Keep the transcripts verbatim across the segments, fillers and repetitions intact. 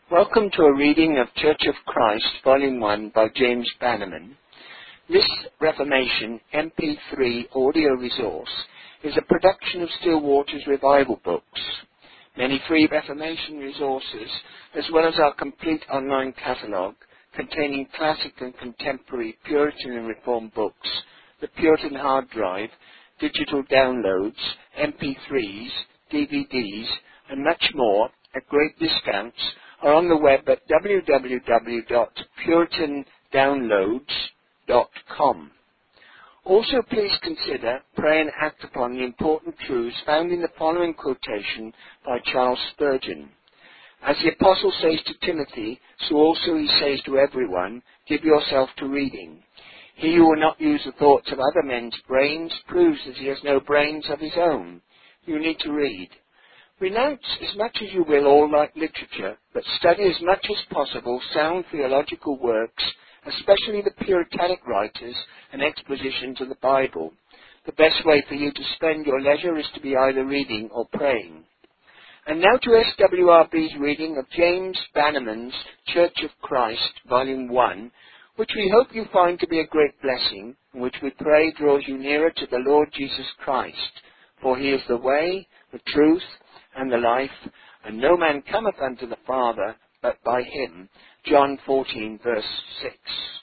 Welcome to a reading of Church of Christ, Volume one by James Bannerman. This Reformation M P three audio resource is a production of Still Waters Revival Books. Many free Reformation resources, as well as our complete online catalogue containing classic and contemporary Puritan and Reformed books, the Puritan Hard Drive, digital downloads, M P threes, D V Ds, and much more at great discounts, are on the web at w w w dot puritan downloads dot com. Also, please consider, pray and act upon the important truths found in the following quotation by Charles Spurgeon. As the Apostle says to Timothy, so also he says to everyone, give yourself to reading. He who will not use the thoughts of other men's brains proves that he has no brains of his own. You need to read. Renounce as much as you will all light literature, but study as much as possible sound theological works, especially the Puritanic writers and expositions of the Bible. The best way for you to spend your leisure is to be either reading or praying. And now to S W R B's reading of James Bannerman's Church of Christ, Volume one, which we hope you find to be a great blessing, and which we pray draws you nearer to the Lord Jesus Christ. For he is the way, the truth, and the life, and no man cometh unto the Father but by him. John fourteen, verse six.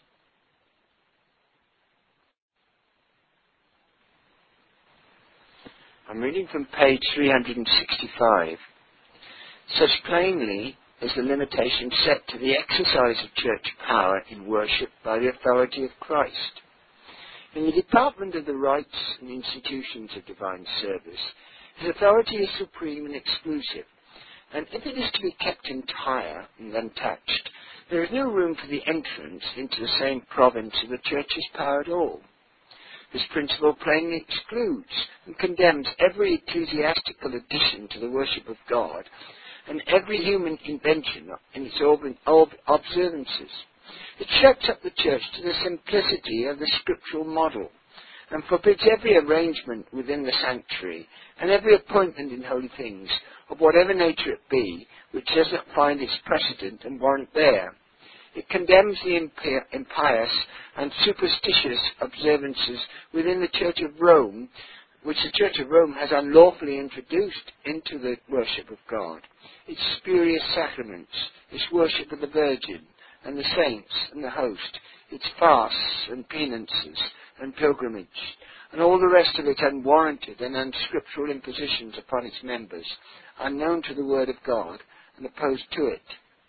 I'm reading from page three hundred sixty-five. Such plainly is the limitation set to the exercise of church power in worship by the authority of Christ. In the department of the rites and institutions of divine service, his authority is supreme and exclusive, and if it is to be kept entire and untouched, there is no room for the entrance into the same province of the Church's power at all. This principle plainly excludes and condemns every ecclesiastical addition to the worship of God and every human invention in its ob- ob- observances. It shuts up the Church to the simplicity of the scriptural model, and forbids every arrangement within the sanctuary and every appointment in holy things, of whatever nature it be, which does not find its precedent and warrant there. It condemns the impi- impious and superstitious observances within the Church of Rome, which the Church of Rome has unlawfully introduced into the worship of God, its spurious sacraments, its worship of the Virgin and the saints and the host, its fasts and penances and pilgrimage, and all the rest of it unwarranted and unscriptural impositions upon its members, unknown to the Word of God and opposed to it.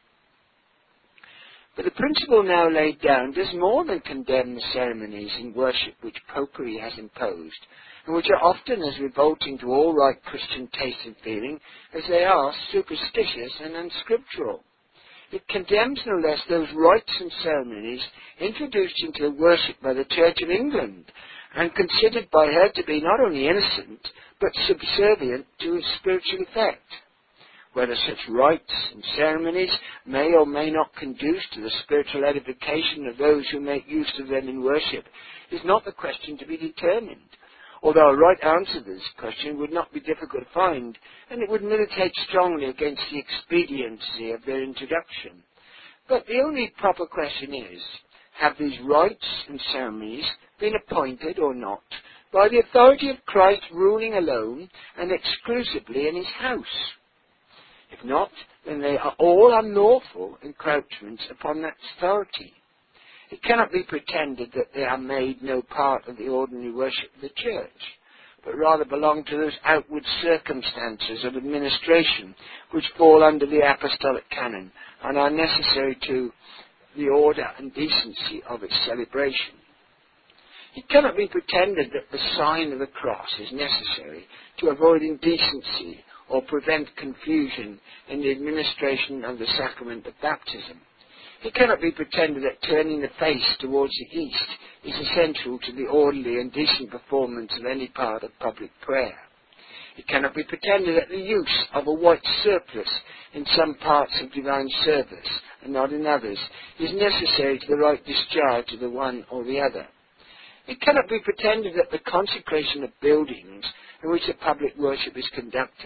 But the principle now laid down does more than condemn the ceremonies in worship which Popery has imposed, and which are often as revolting to all right Christian taste and feeling as they are superstitious and unscriptural. It condemns no less those rites and ceremonies introduced into the worship by the Church of England, and considered by her to be not only innocent, but subservient to its spiritual effect. Whether such rites and ceremonies may or may not conduce to the spiritual edification of those who make use of them in worship is not the question to be determined, although a right answer to this question would not be difficult to find, and it would militate strongly against the expediency of their introduction. But the only proper question is, have these rites and ceremonies been appointed or not by the authority of Christ ruling alone and exclusively in his house? If not, then they are all unlawful encroachments upon that authority. It cannot be pretended that they are made no part of the ordinary worship of the Church, but rather belong to those outward circumstances of administration which fall under the apostolic canon and are necessary to the order and decency of its celebration. It cannot be pretended that the sign of the cross is necessary to avoid indecency or prevent confusion in the administration of the sacrament of baptism. It cannot be pretended that turning the face towards the east is essential to the orderly and decent performance of any part of public prayer. It cannot be pretended that the use of a white surplice in some parts of divine service and not in others is necessary to the right discharge of the one or the other. It cannot be pretended that the consecration of buildings in which the public worship is conducted,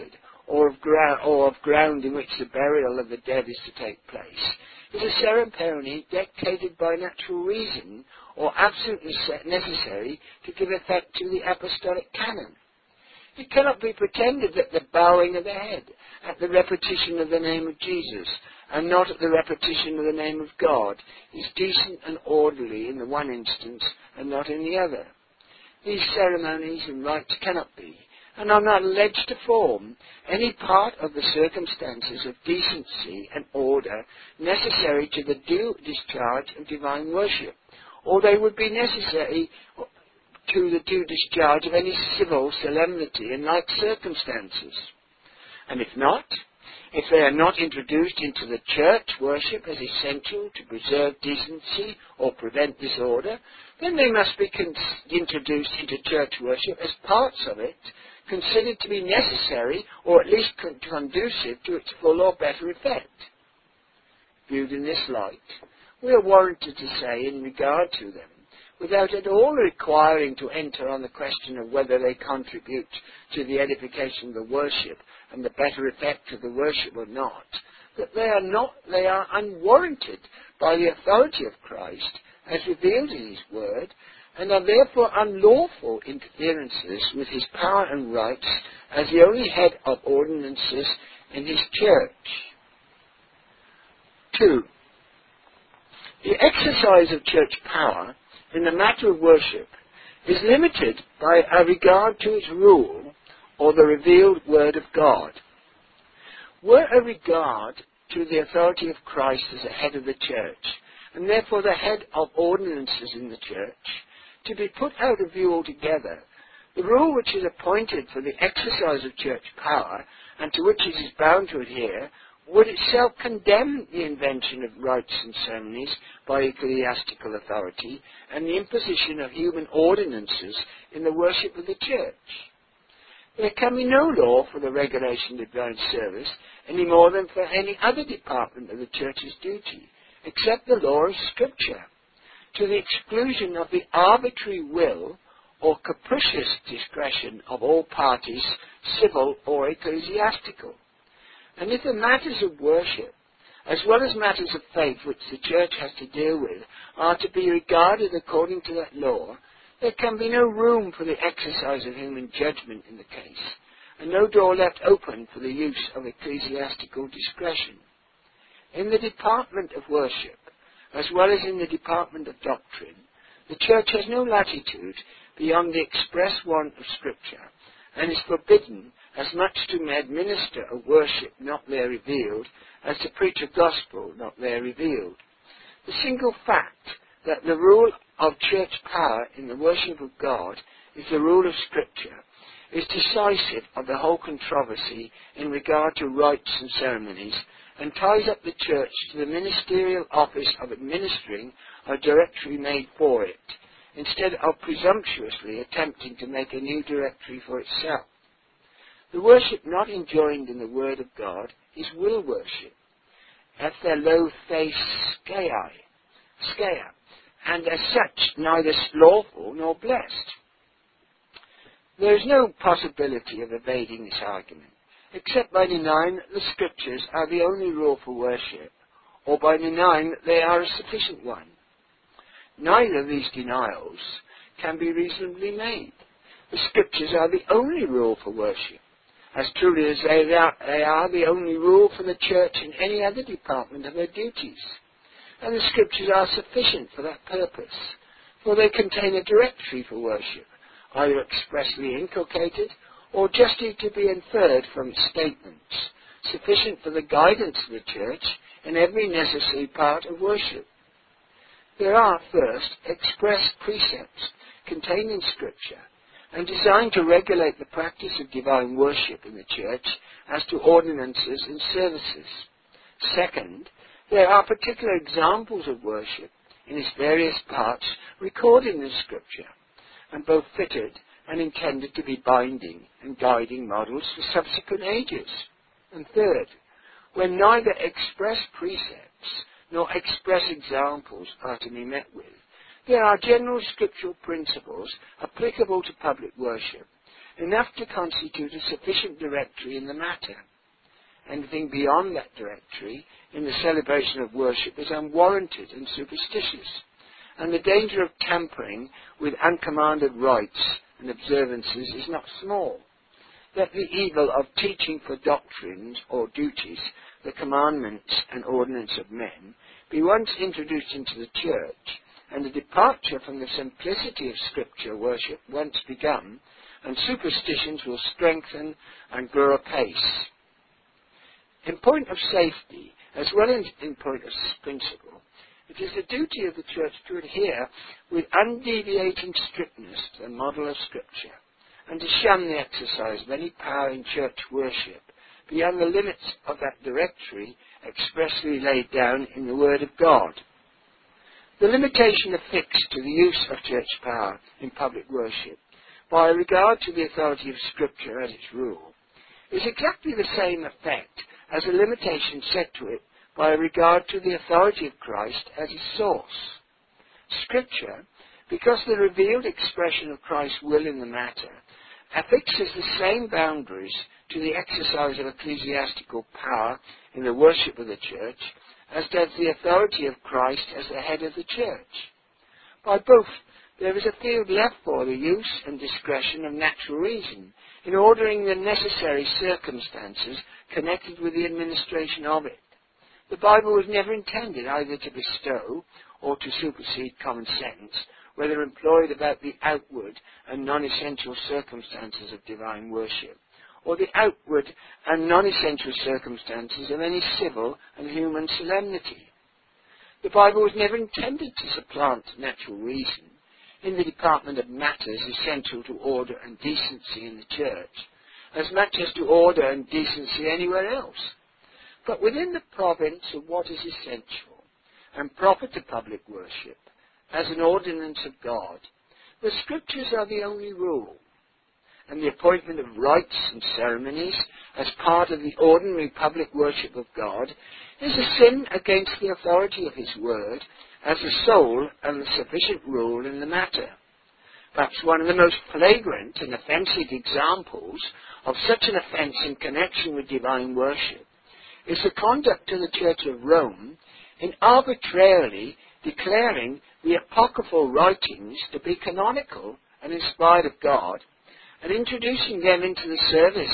or of, gra- or of ground in which the burial of the dead is to take place, is a ceremony dictated by natural reason or absolutely necessary to give effect to the apostolic canon. It cannot be pretended that the bowing of the head at the repetition of the name of Jesus and not at the repetition of the name of God is decent and orderly in the one instance and not in the other. These ceremonies and rites cannot be, and are not alleged to form, any part of the circumstances of decency and order necessary to the due discharge of divine worship, or they would be necessary to the due discharge of any civil solemnity in like circumstances. And if not, if they are not introduced into the church worship as essential to preserve decency or prevent disorder, then they must be con- introduced into church worship as parts of it, considered to be necessary or at least con- conducive to its full or better effect. Viewed in this light, we are warranted to say in regard to them, without at all requiring to enter on the question of whether they contribute to the edification of the worship and the better effect of the worship or not, that they are not, they are unwarranted by the authority of Christ as revealed in his word, and are therefore unlawful interferences with his power and rights as the only head of ordinances in his church. Two, the exercise of church power in the matter of worship is limited by a regard to its rule or the revealed word of God. Were a regard to the authority of Christ as the head of the church, and therefore the head of ordinances in the church, to be put out of view altogether, the rule which is appointed for the exercise of church power, and to which it is bound to adhere, would itself condemn the invention of rites and ceremonies by ecclesiastical authority and the imposition of human ordinances in the worship of the church. There can be no law for the regulation of divine service any more than for any other department of the church's duty, except the law of Scripture, to the exclusion of the arbitrary will or capricious discretion of all parties, civil or ecclesiastical. And if the matters of worship, as well as matters of faith which the church has to deal with, are to be regarded according to that law, there can be no room for the exercise of human judgment in the case, and no door left open for the use of ecclesiastical discretion. In the department of worship, as well as in the department of doctrine, the church has no latitude beyond the express want of Scripture, and is forbidden as much to administer a worship not there revealed as to preach a gospel not there revealed. The single fact that the rule of church power in the worship of God is the rule of Scripture is decisive of the whole controversy in regard to rites and ceremonies, and ties up the church to the ministerial office of administering a directory made for it, instead of presumptuously attempting to make a new directory for itself. The worship not enjoined in the Word of God is will worship, ethelothe skei, skea, and as such neither lawful nor blessed. There is no possibility of evading this argument, except by denying that the Scriptures are the only rule for worship, or by denying that they are a sufficient one. Neither of these denials can be reasonably made. The Scriptures are the only rule for worship, as truly as they are, they are the only rule for the church in any other department of her duties. And the Scriptures are sufficient for that purpose, for they contain a directory for worship, either expressly inculcated or justly to be inferred from its statements, sufficient for the guidance of the church in every necessary part of worship. There are, first, express precepts contained in Scripture and designed to regulate the practice of divine worship in the church as to ordinances and services. Second, there are particular examples of worship in its various parts recorded in the Scripture, and both fitted and intended to be binding and guiding models for subsequent ages. And third, when neither express precepts nor express examples are to be met with, there are general scriptural principles applicable to public worship, enough to constitute a sufficient directory in the matter. Anything beyond that directory in the celebration of worship is unwarranted and superstitious, and the danger of tampering with uncommanded rites and observances is not small. Let the evil of teaching for doctrines or duties, the commandments and ordinance of men, be once introduced into the church, and the departure from the simplicity of Scripture worship once begun, and superstitions will strengthen and grow apace. In point of safety, as well as in point of principle, it is the duty of the church to adhere with undeviating strictness to the model of Scripture, and to shun the exercise of any power in church worship beyond the limits of that directory expressly laid down in the Word of God. The limitation affixed to the use of church power in public worship, by regard to the authority of Scripture as its rule, is exactly the same effect as a limitation set to it by regard to the authority of Christ as its source. Scripture, because the revealed expression of Christ's will in the matter, affixes the same boundaries to the exercise of ecclesiastical power in the worship of the church as does the authority of Christ as the head of the church. By both, there is a field left for the use and discretion of natural reason in ordering the necessary circumstances connected with the administration of it. The Bible was never intended either to bestow or to supersede common sense, whether employed about the outward and non-essential circumstances of divine worship, or the outward and non-essential circumstances of any civil and human solemnity. The Bible was never intended to supplant natural reason in the department of matters essential to order and decency in the church, as much as to order and decency anywhere else. But within the province of what is essential and proper to public worship, as an ordinance of God, the Scriptures are the only rule, and the appointment of rites and ceremonies as part of the ordinary public worship of God is a sin against the authority of His Word as the sole and the sufficient rule in the matter. Perhaps one of the most flagrant and offensive examples of such an offence in connection with divine worship is the conduct of the Church of Rome in arbitrarily declaring the apocryphal writings to be canonical and inspired of God, and introducing them into the service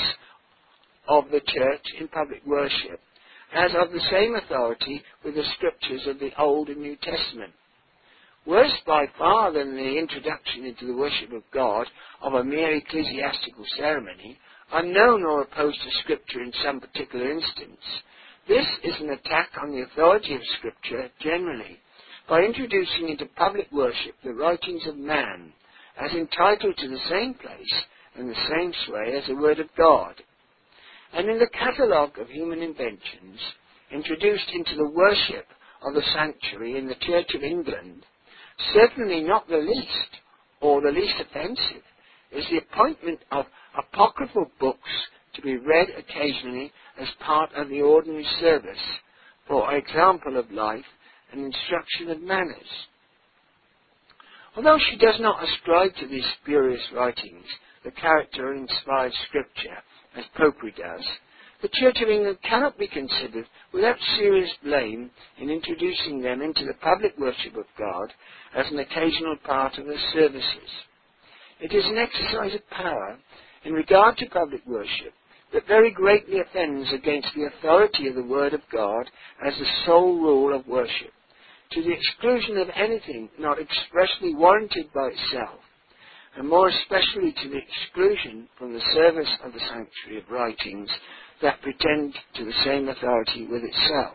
of the church in public worship, as of the same authority with the Scriptures of the Old and New Testament. Worse by far than the introduction into the worship of God of a mere ecclesiastical ceremony, unknown or opposed to Scripture in some particular instance, this is an attack on the authority of Scripture generally, by introducing into public worship the writings of man, as entitled to the same place and the same sway as the Word of God. And in the catalogue of human inventions, introduced into the worship of the sanctuary in the Church of England, certainly not the least, or the least offensive, is the appointment of apocryphal books to be read occasionally as part of the ordinary service, for example of life and instruction of manners. Although she does not ascribe to these spurious writings the character of inspired Scripture, as Popery does, the Church of England cannot be considered without serious blame in introducing them into the public worship of God as an occasional part of her services. It is an exercise of power in regard to public worship that very greatly offends against the authority of the Word of God as the sole rule of worship, to the exclusion of anything not expressly warranted by itself, and more especially to the exclusion from the service of the sanctuary of writings that pretend to the same authority with itself.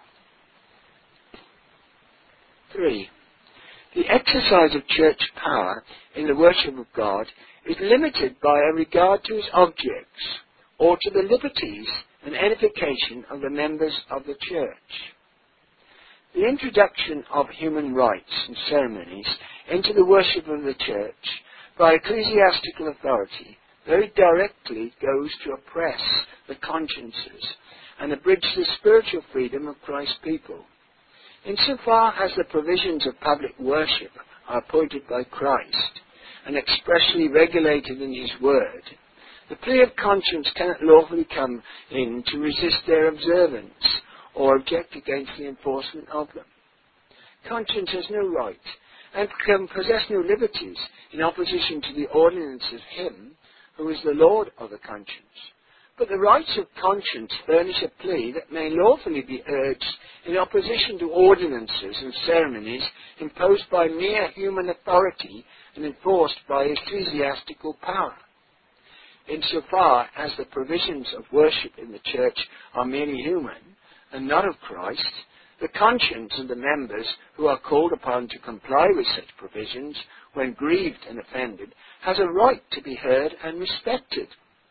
three. The exercise of church power in the worship of God is limited by a regard to its objects, or to the liberties and edification of the members of the church. The introduction of human rites and ceremonies into the worship of the church by ecclesiastical authority very directly goes to oppress the consciences and abridge the spiritual freedom of Christ's people. Insofar as the provisions of public worship are appointed by Christ and expressly regulated in His Word, The plea of conscience cannot lawfully come in to resist their observance or object against the enforcement of them. Conscience has no right and can possess no liberties in opposition to the ordinance of him who is the Lord of the conscience. But the rights of conscience furnish a plea that may lawfully be urged in opposition to ordinances and ceremonies imposed by mere human authority and enforced by ecclesiastical power. Insofar as the provisions of worship in the church are merely human and not of Christ, the conscience of the members who are called upon to comply with such provisions when grieved and offended has a right to be heard and respected.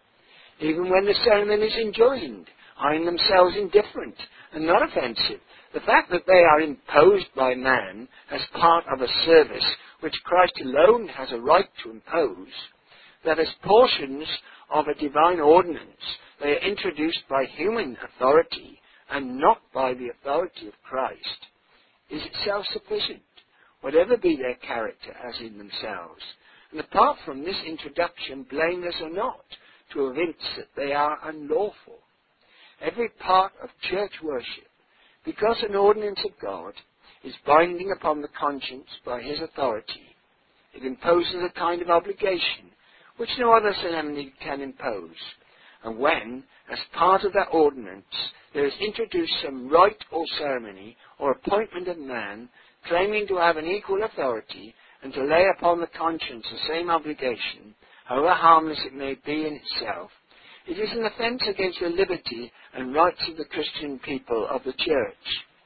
Even when the ceremony is enjoined, are in themselves indifferent and not offensive, the fact that they are imposed by man as part of a service which Christ alone has a right to impose, that as portions of a divine ordinance they are introduced by human authority and not by the authority of Christ, is itself sufficient, whatever be their character as in themselves, and apart from this introduction, blameless or not, to evince that they are unlawful. Every part of church worship, because an ordinance of God is binding upon the conscience by his authority, it imposes a kind of obligation which no other ceremony can impose. And when, as part of that ordinance, there is introduced some rite or ceremony or appointment of man claiming to have an equal authority and to lay upon the conscience the same obligation, however harmless it may be in itself, it is an offence against the liberty and rights of the Christian people of the church.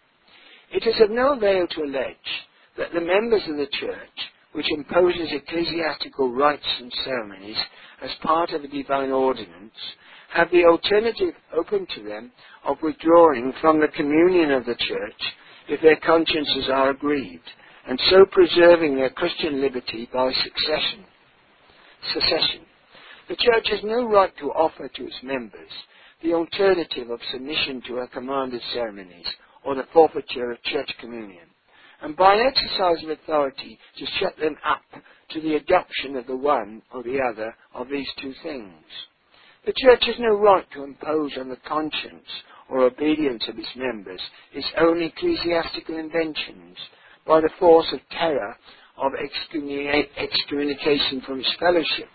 It is of no avail to allege that the members of the church, which imposes ecclesiastical rites and ceremonies as part of a divine ordinance, have the alternative open to them of withdrawing from the communion of the church if their consciences are aggrieved, and so preserving their Christian liberty by succession. secession. The church has no right to offer to its members the alternative of submission to her commanded ceremonies or the forfeiture of church communion, and by an exercise of authority to shut them up to the adoption of the one or the other of these two things. The church has no right to impose on the conscience or obedience of its members its own ecclesiastical inventions by the force of terror of excommunication from its fellowship.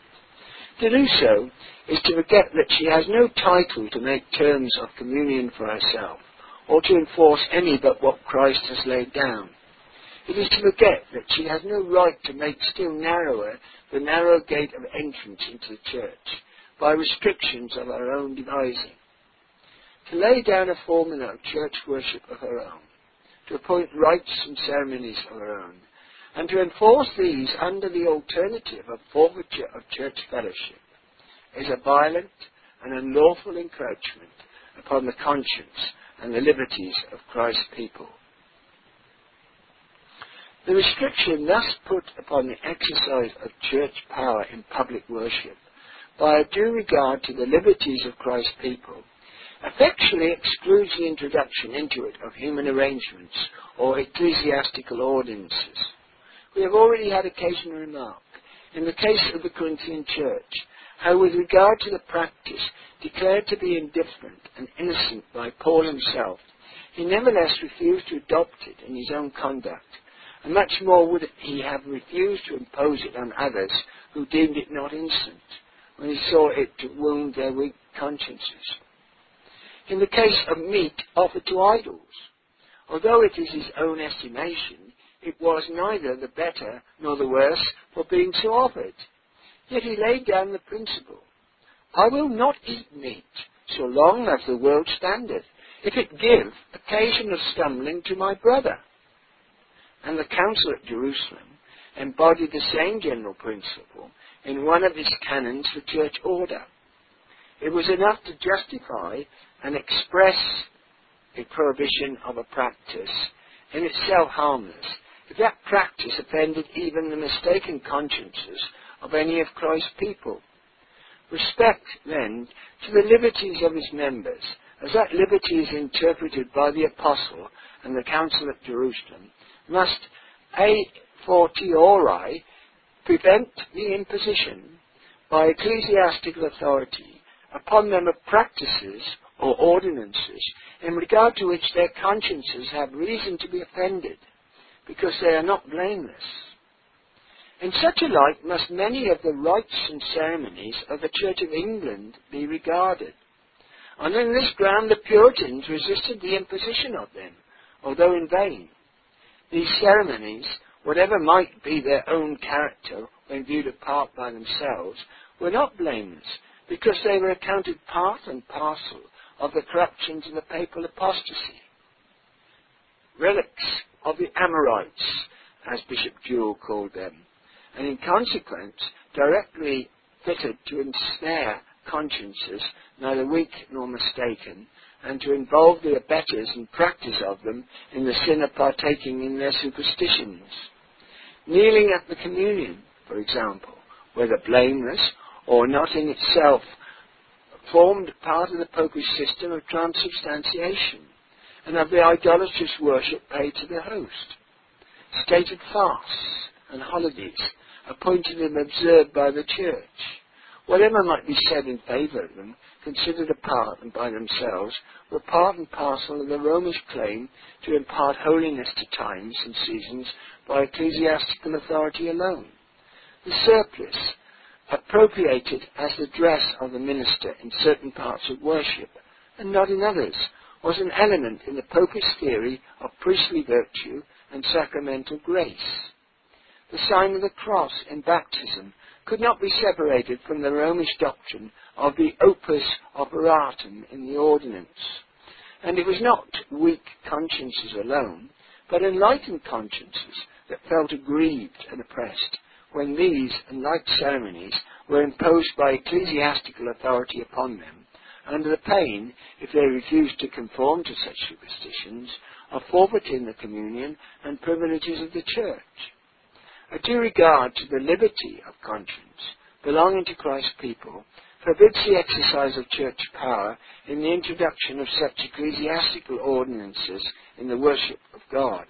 To do so is to forget that she has no title to make terms of communion for herself, or to enforce any but what Christ has laid down. It is to forget that she has no right to make still narrower the narrow gate of entrance into the church by restrictions of her own devising. To lay down a formula of church worship of her own, to appoint rites and ceremonies of her own, and to enforce these under the alternative of forfeiture of church fellowship, is a violent and unlawful encroachment upon the conscience and the liberties of Christ's people. The restriction thus put upon the exercise of church power in public worship, by a due regard to the liberties of Christ's people, effectually excludes the introduction into it of human arrangements or ecclesiastical ordinances. We have already had occasion to remark, in the case of the Corinthian church, how with regard to the practice declared to be indifferent and innocent by Paul himself, he nevertheless refused to adopt it in his own conduct, and much more would he have refused to impose it on others who deemed it not innocent, when he saw it to wound their weak consciences. In the case of meat offered to idols, although it is his own estimation, it was neither the better nor the worse for being so offered. Yet he laid down the principle, I will not eat meat so long as the world standeth, if it give occasion of stumbling to my brother. And the council at Jerusalem embodied the same general principle in one of its canons for church order. It was enough to justify and express a prohibition of a practice, in itself harmless, if that practice offended even the mistaken consciences of any of Christ's people. Respect, then, to the liberties of his members, as that liberty is interpreted by the Apostle and the Council at Jerusalem, must a fortiori prevent the imposition by ecclesiastical authority upon them of practices or ordinances in regard to which their consciences have reason to be offended, because they are not blameless. In such a light must many of the rites and ceremonies of the Church of England be regarded. And on this ground the Puritans resisted the imposition of them, although in vain. These ceremonies, whatever might be their own character when viewed apart by themselves, were not blameless, because they were accounted part and parcel of the corruptions of the papal apostasy. Relics of the Amorites, as Bishop Jewell called them, and in consequence directly fitted to ensnare consciences, neither weak nor mistaken, and to involve the abettors and practice of them in the sin of partaking in their superstitions. Kneeling at the communion, for example, whether blameless or not in itself, formed part of the popish system of transubstantiation and of the idolatrous worship paid to the host. Stated fasts and holidays, appointed and observed by the Church, whatever might be said in favour of them, considered apart and by themselves, were part and parcel of the Romish claim to impart holiness to times and seasons by ecclesiastical authority alone. The surplice, appropriated as the dress of the minister in certain parts of worship, and not in others, was an element in the Popish theory of priestly virtue and sacramental grace. The sign of the cross in baptism could not be separated from the Romish doctrine of the opus operatum in the ordinance. And it was not weak consciences alone, but enlightened consciences that felt aggrieved and oppressed when these and like ceremonies were imposed by ecclesiastical authority upon them, under the pain, if they refused to conform to such superstitions, of forfeiting the communion and privileges of the Church. A due regard to the liberty of conscience belonging to Christ's people forbids the exercise of church power in the introduction of such ecclesiastical ordinances in the worship of God.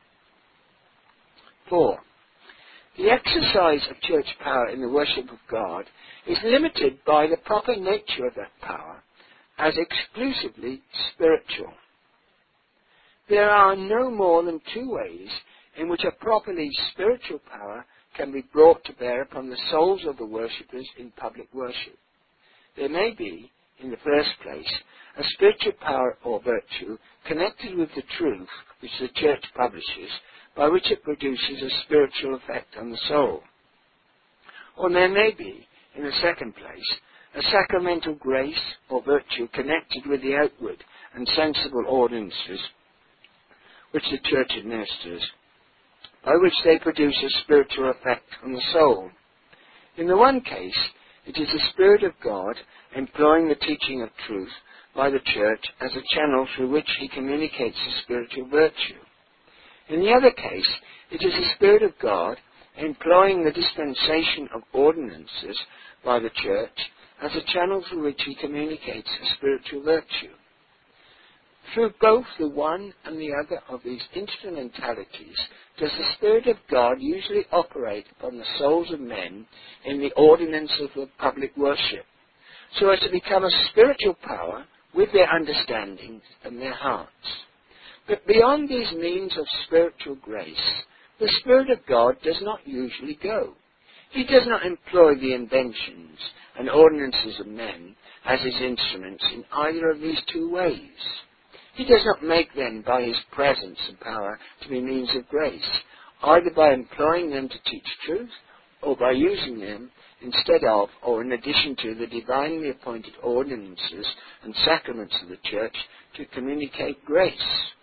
Four. The exercise of church power in the worship of God is limited by the proper nature of that power as exclusively spiritual. There are no more than two ways in which a properly spiritual power can be brought to bear upon the souls of the worshippers in public worship. There may be, in the first place, a spiritual power or virtue connected with the truth which the Church publishes, by which it produces a spiritual effect on the soul. Or there may be, in the second place, a sacramental grace or virtue connected with the outward and sensible ordinances which the Church administers, by which they produce a spiritual effect on the soul. In the one case, it is the Spirit of God employing the teaching of truth by the Church as a channel through which he communicates a spiritual virtue. In the other case, it is the Spirit of God employing the dispensation of ordinances by the Church as a channel through which he communicates a spiritual virtue. Through both the one and the other of these instrumentalities does the Spirit of God usually operate upon the souls of men in the ordinance of the public worship, so as to become a spiritual power with their understandings and their hearts. But beyond these means of spiritual grace, the Spirit of God does not usually go. He does not employ the inventions and ordinances of men as his instruments in either of these two ways. He does not make them by his presence and power to be means of grace, either by employing them to teach truth, or by using them instead of or in addition to the divinely appointed ordinances and sacraments of the Church to communicate grace.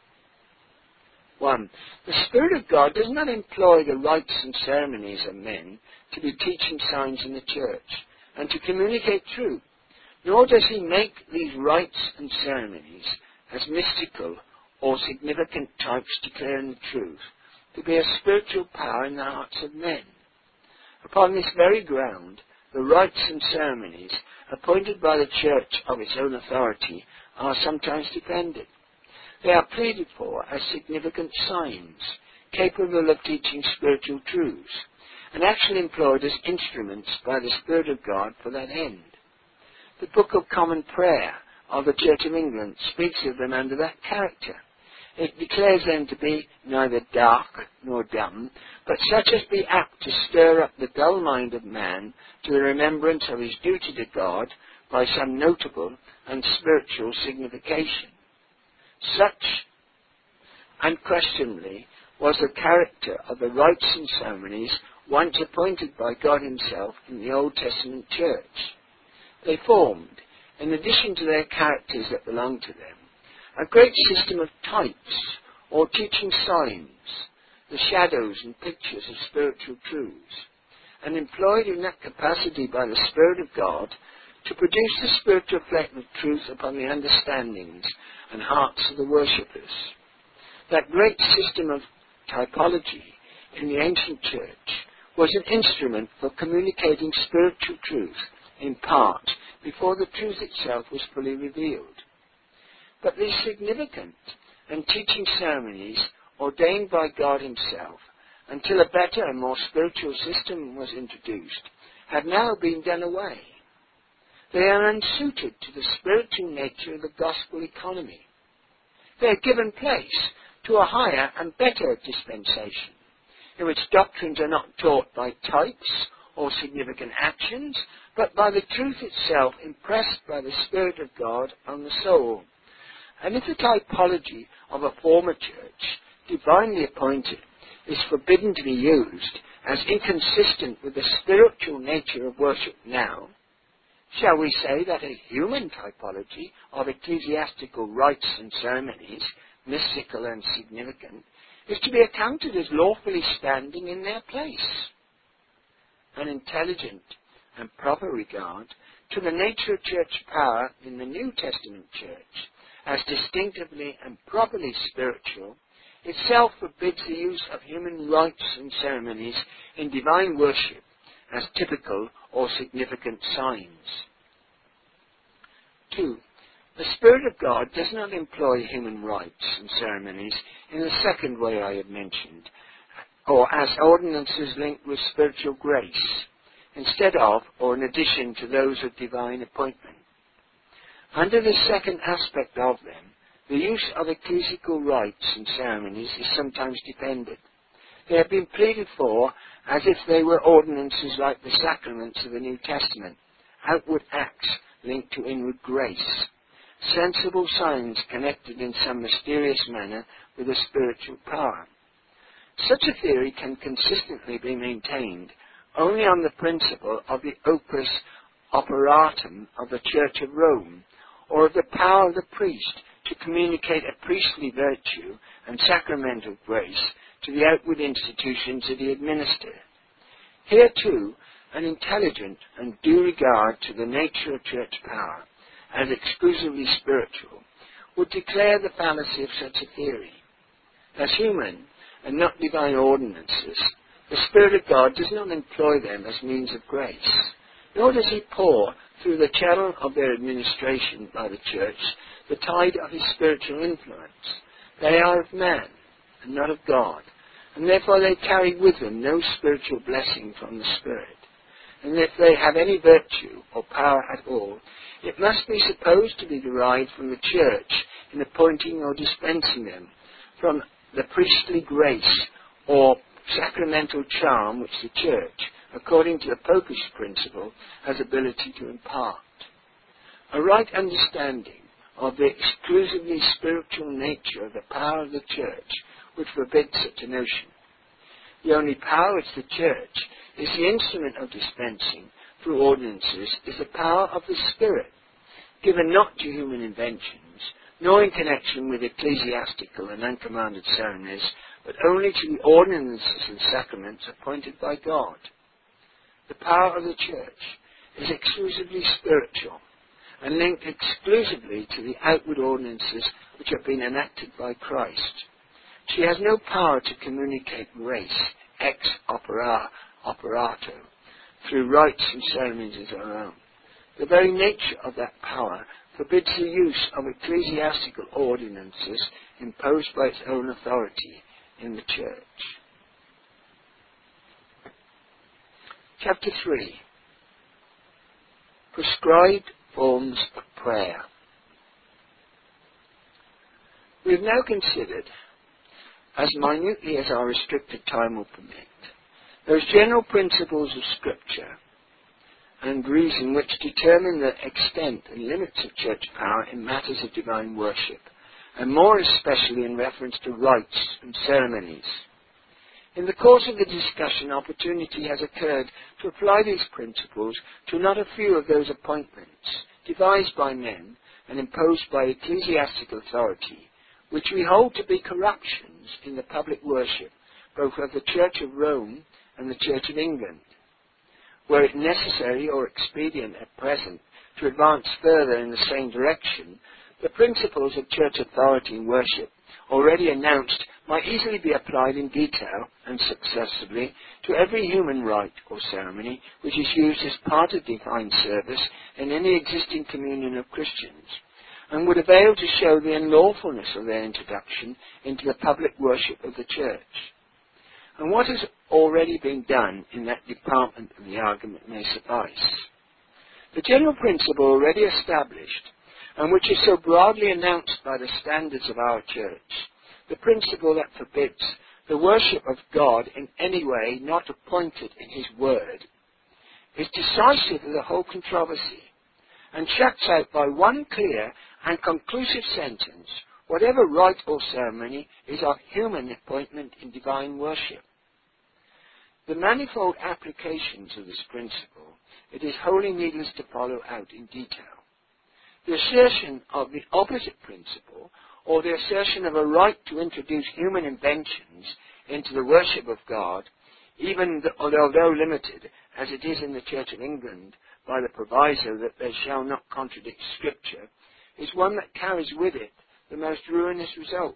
One. The Spirit of God does not employ the rites and ceremonies of men to be teaching signs in the Church and to communicate truth, nor does he make these rites and ceremonies as mystical or significant types declaring the truth to be a spiritual power in the hearts of men. Upon this very ground, the rites and ceremonies appointed by the Church of its own authority are sometimes defended. They are pleaded for as significant signs, capable of teaching spiritual truths, and actually employed as instruments by the Spirit of God for that end. The Book of Common Prayer of the Church of England speaks of them under that character. It declares them to be neither dark nor dumb, but such as be apt to stir up the dull mind of man to the remembrance of his duty to God by some notable and spiritual signification. Such, unquestionably, was the character of the rites and ceremonies once appointed by God himself in the Old Testament church. They formed, in addition to their characters that belonged to them, a great system of types or teaching signs, the shadows and pictures of spiritual truths, and employed in that capacity by the Spirit of God to produce the spiritual effect of truth upon the understandings and hearts of the worshippers. That great system of typology in the ancient church was an instrument for communicating spiritual truth in part before the truth itself was fully revealed. But these significant and teaching ceremonies ordained by God himself until a better and more spiritual system was introduced have now been done away. They are unsuited to the spiritual nature of the gospel economy. They are given place to a higher and better dispensation, in which doctrines are not taught by types or significant actions, but by the truth itself impressed by the Spirit of God on the soul. And if the typology of a former church, divinely appointed, is forbidden to be used as inconsistent with the spiritual nature of worship now, shall we say that a human typology of ecclesiastical rites and ceremonies, mystical and significant, is to be accounted as lawfully standing in their place? An intelligent and proper regard to the nature of church power in the New Testament church, as distinctively and properly spiritual, itself forbids the use of human rites and ceremonies in divine worship as typical or significant signs. Two, the Spirit of God does not employ human rites and ceremonies in the second way I have mentioned, or as ordinances linked with spiritual grace, instead of or in addition to those of divine appointment. Under this second aspect of them, the use of ecclesiastical rites and ceremonies is sometimes defended. They have been pleaded for as if they were ordinances like the sacraments of the New Testament, outward acts linked to inward grace, sensible signs connected in some mysterious manner with a spiritual power. Such a theory can consistently be maintained only on the principle of the opus operatum of the Church of Rome, or of the power of the priest to communicate a priestly virtue and sacramental grace to the outward institutions that he administered. Here too, an intelligent and due regard to the nature of church power as exclusively spiritual would declare the fallacy of such a theory. As human and not divine ordinances, the Spirit of God does not employ them as means of grace, nor does he pour through the channel of their administration by the church the tide of his spiritual influence. They are of man and not of God, and therefore they carry with them no spiritual blessing from the Spirit. And if they have any virtue or power at all, it must be supposed to be derived from the church in appointing or dispensing them, from the priestly grace or sacramental charm which the church, according to the popish principle, has ability to impart. A right understanding of the exclusively spiritual nature of the power of the church would forbid such a notion. The only power which the church is the instrument of dispensing through ordinances is the power of the Spirit, given not to human inventions, nor in connection with ecclesiastical and uncommanded ceremonies, but only to the ordinances and sacraments appointed by God. The power of the church is exclusively spiritual and linked exclusively to the outward ordinances which have been enacted by Christ. She has no power to communicate grace ex opera, operato through rites and ceremonies of her own. The very nature of that power forbids the use of ecclesiastical ordinances imposed by its own authority in the church. Chapter three. Prescribed forms of prayer. We have now considered, as minutely as our restricted time will permit, those general principles of Scripture and reason which determine the extent and limits of church power in matters of divine worship, and more especially in reference to rites and ceremonies. In the course of the discussion, opportunity has occurred to apply these principles to not a few of those appointments devised by men and imposed by ecclesiastical authority, which we hold to be corruptions in the public worship both of the Church of Rome and the Church of England. Were it necessary or expedient at present to advance further in the same direction, the principles of church authority in worship already announced might easily be applied in detail and successively to every human rite or ceremony which is used as part of divine service in any existing communion of Christians, and would avail to show the unlawfulness of their introduction into the public worship of the Church. And what has already been done in that department of the argument may suffice. The general principle already established, and which is so broadly announced by the standards of our Church, the principle that forbids the worship of God in any way not appointed in His Word, is decisive of the whole controversy, and shuts out by one clear and conclusive sentence whatever rite or ceremony is of human appointment in divine worship. The manifold applications of this principle it is wholly needless to follow out in detail. The assertion of the opposite principle, or the assertion of a right to introduce human inventions into the worship of God, even the, although limited, as it is in the Church of England, by the proviso that they shall not contradict Scripture, is one that carries with it the most ruinous results.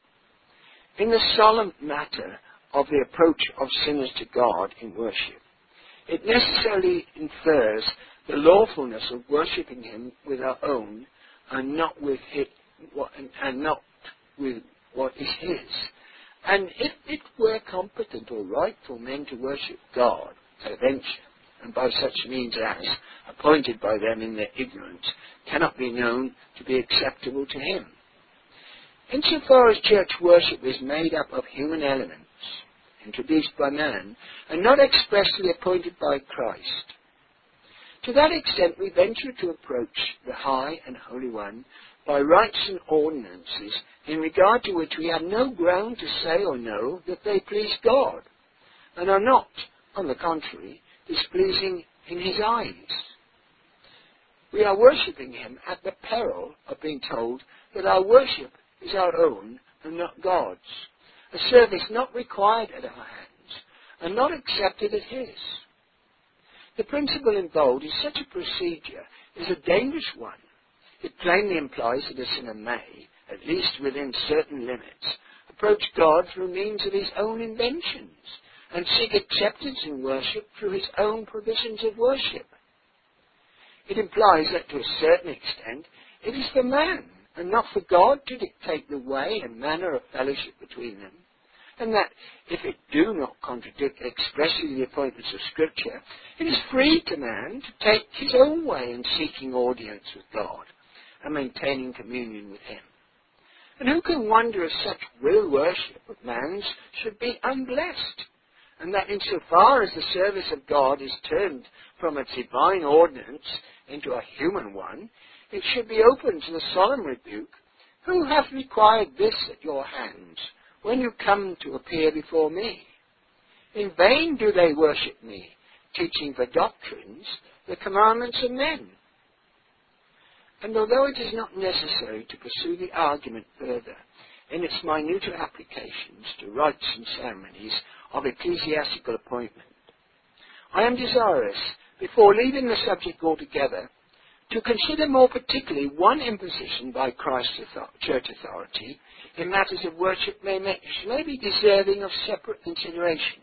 In the solemn matter of the approach of sinners to God in worship, it necessarily infers the lawfulness of worshipping Him with our own and not with his, and, and not with what is His. And if it were competent or right for men to worship God at a venture, and by such means as, appointed by them in their ignorance, cannot be known to be acceptable to Him. Insofar as church worship is made up of human elements, introduced by man, and not expressly appointed by Christ, to that extent we venture to approach the High and Holy One by rites and ordinances in regard to which we have no ground to say or know that they please God, and are not, on the contrary, displeasing in His eyes. We are worshipping Him at the peril of being told that our worship is our own and not God's, a service not required at our hands and not accepted at His. The principle involved in such a procedure is a dangerous one. It plainly implies that a sinner may, at least within certain limits, approach God through means of his own inventions and seek acceptance in worship through his own provisions of worship. It implies that to a certain extent it is for man and not for God to dictate the way and manner of fellowship between them, and that if it do not contradict expressly the appointments of Scripture, it is free to man to take his own way in seeking audience with God and maintaining communion with Him. And who can wonder if such will worship of man's should be unblessed, and that insofar as the service of God is turned from a divine ordinance into a human one, it should be open to the solemn rebuke, "Who hath required this at your hands, when you come to appear before me? In vain do they worship me, teaching for doctrines the commandments of men." And although it is not necessary to pursue the argument further in its minuter applications to rites and ceremonies of ecclesiastical appointment, I am desirous, before leaving the subject altogether, to consider more particularly one imposition by Christ's church authority in matters of worship may, may, may be deserving of separate consideration.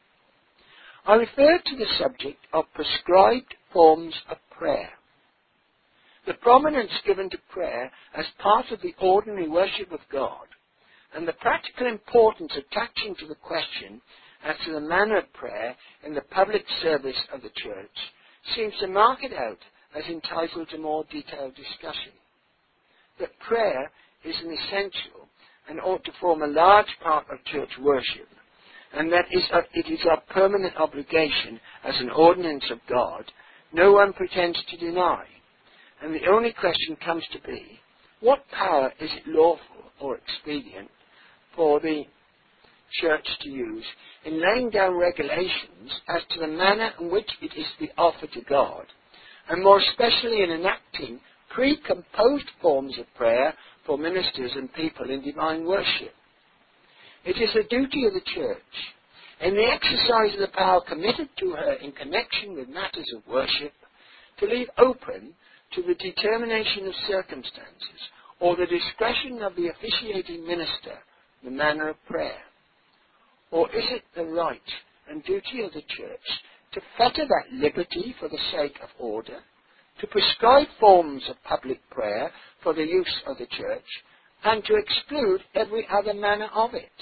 I refer to the subject of prescribed forms of prayer. The prominence given to prayer as part of the ordinary worship of God, and the practical importance attaching to the question as to the manner of prayer in the public service of the church seems to mark it out as entitled to more detailed discussion. That prayer is an essential and ought to form a large part of church worship, and that is a, it is our permanent obligation as an ordinance of God, no one pretends to deny. And the only question comes to be, what power is it lawful or expedient for the church to use in laying down regulations as to the manner in which it is to be offered to God, and more especially in enacting pre-composed forms of prayer for ministers and people in divine worship? It is the duty of the church, in the exercise of the power committed to her in connection with matters of worship, to leave open to the determination of circumstances or the discretion of the officiating minister the manner of prayer. Or is it the right and duty of the church to fetter that liberty for the sake of order, to prescribe forms of public prayer for the use of the church, and to exclude every other manner of it?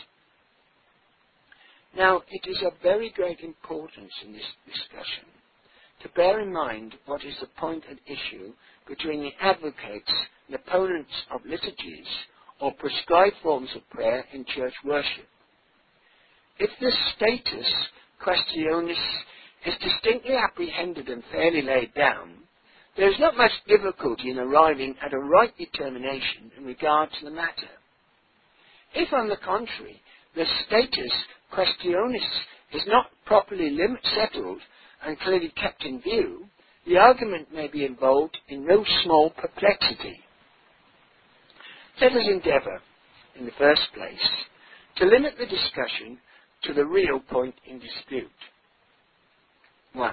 Now, it is of very great importance in this discussion to bear in mind what is the point at issue between the advocates and opponents of liturgies or prescribed forms of prayer in church worship. If this status questionis is distinctly apprehended and fairly laid down, there is not much difficulty in arriving at a right determination in regard to the matter. If, on the contrary, the status questionis is not properly limit settled and clearly kept in view, the argument may be involved in no small perplexity. Let us endeavour, in the first place, to limit the discussion to the real point in dispute. One.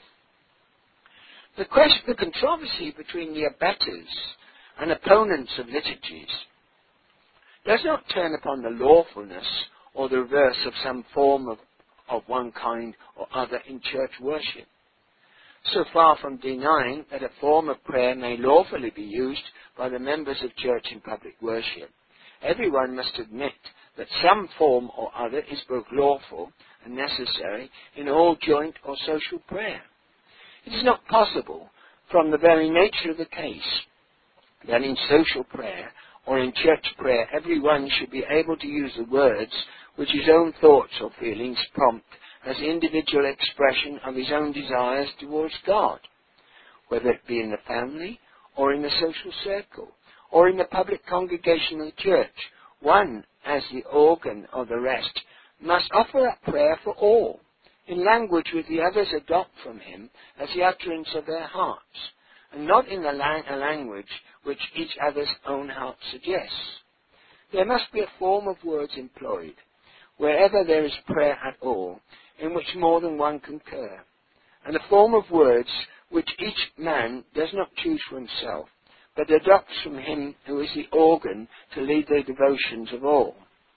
The question, the controversy between the abettors and opponents of liturgies does not turn upon the lawfulness or the reverse of some form of, of one kind or other in church worship. So far from denying that a form of prayer may lawfully be used by the members of church in public worship, everyone must admit that some form or other is both lawful and necessary in all joint or social prayer. It is not possible, from the very nature of the case, that in social prayer or in church prayer everyone should be able to use the words which his own thoughts or feelings prompt as individual expression of his own desires towards God, whether it be in the family or in the social circle or in the public congregation of the church. One, as the organ of the rest, must offer up prayer for all, in language which the others adopt from him as the utterance of their hearts, and not in the lang- a language which each other's own heart suggests. There must be a form of words employed, wherever there is prayer at all, in which more than one concur, and a form of words which each man does not choose for himself, but adopts from him who is the organ to lead the devotions of all.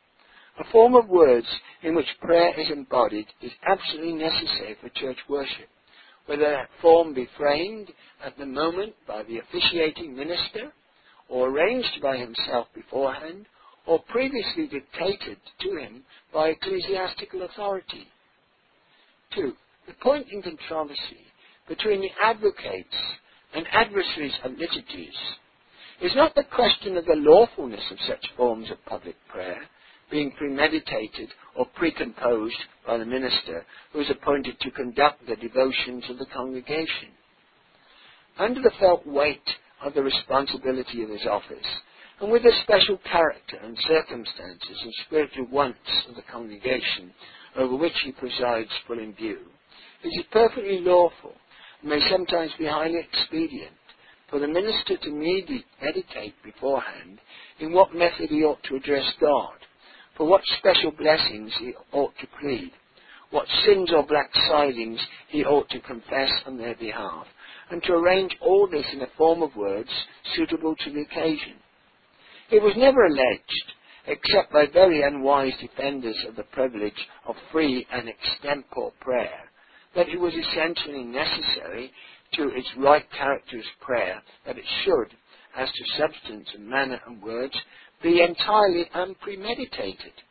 A form of words in which prayer is embodied is absolutely necessary for church worship, whether that form be framed at the moment by the officiating minister, or arranged by himself beforehand, or previously dictated to him by ecclesiastical authority. Two, the point in controversy between the advocates and adversaries of liturgies is not the question of the lawfulness of such forms of public prayer being premeditated or precomposed by the minister who is appointed to conduct the devotions of the congregation. Under the felt weight of the responsibility of his office, and with the special character and circumstances and spiritual wants of the congregation over which he presides full in view, it is perfectly lawful, and may sometimes be highly expedient, for the minister to meditate beforehand in what method he ought to address God, for what special blessings he ought to plead, what sins or black sidings he ought to confess on their behalf, and to arrange all this in a form of words suitable to the occasion. It was never alleged, except by very unwise defenders of the privilege of free and extempore prayer, that it was essentially necessary to its right character as prayer that it should, as to substance and manner and words, be entirely unpremeditated,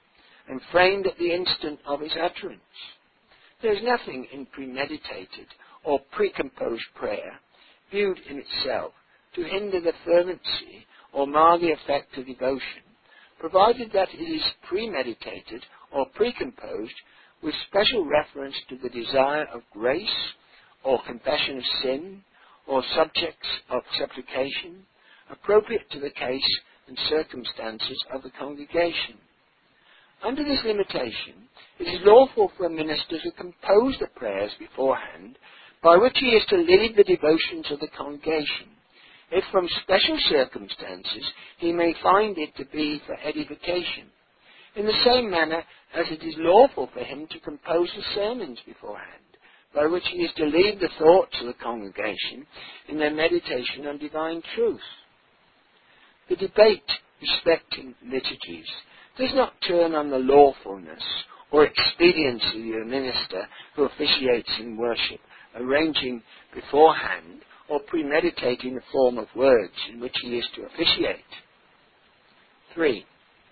and framed at the instant of its utterance. There is nothing in premeditated or precomposed prayer, viewed in itself, to hinder the fervency or mar the effect of devotion, provided that it is premeditated or precomposed with special reference to the desire of grace or confession of sin or subjects of supplication, appropriate to the case and circumstances of the congregation. Under this limitation, it is lawful for a minister to compose the prayers beforehand by which he is to lead the devotions of the congregation, if from special circumstances he may find it to be for edification, in the same manner as it is lawful for him to compose the sermons beforehand, by which he is to lead the thoughts of the congregation in their meditation on divine truth. The debate respecting liturgies does not turn on the lawfulness or expediency of a minister who officiates in worship, arranging beforehand or premeditating the form of words in which he is to officiate. Three.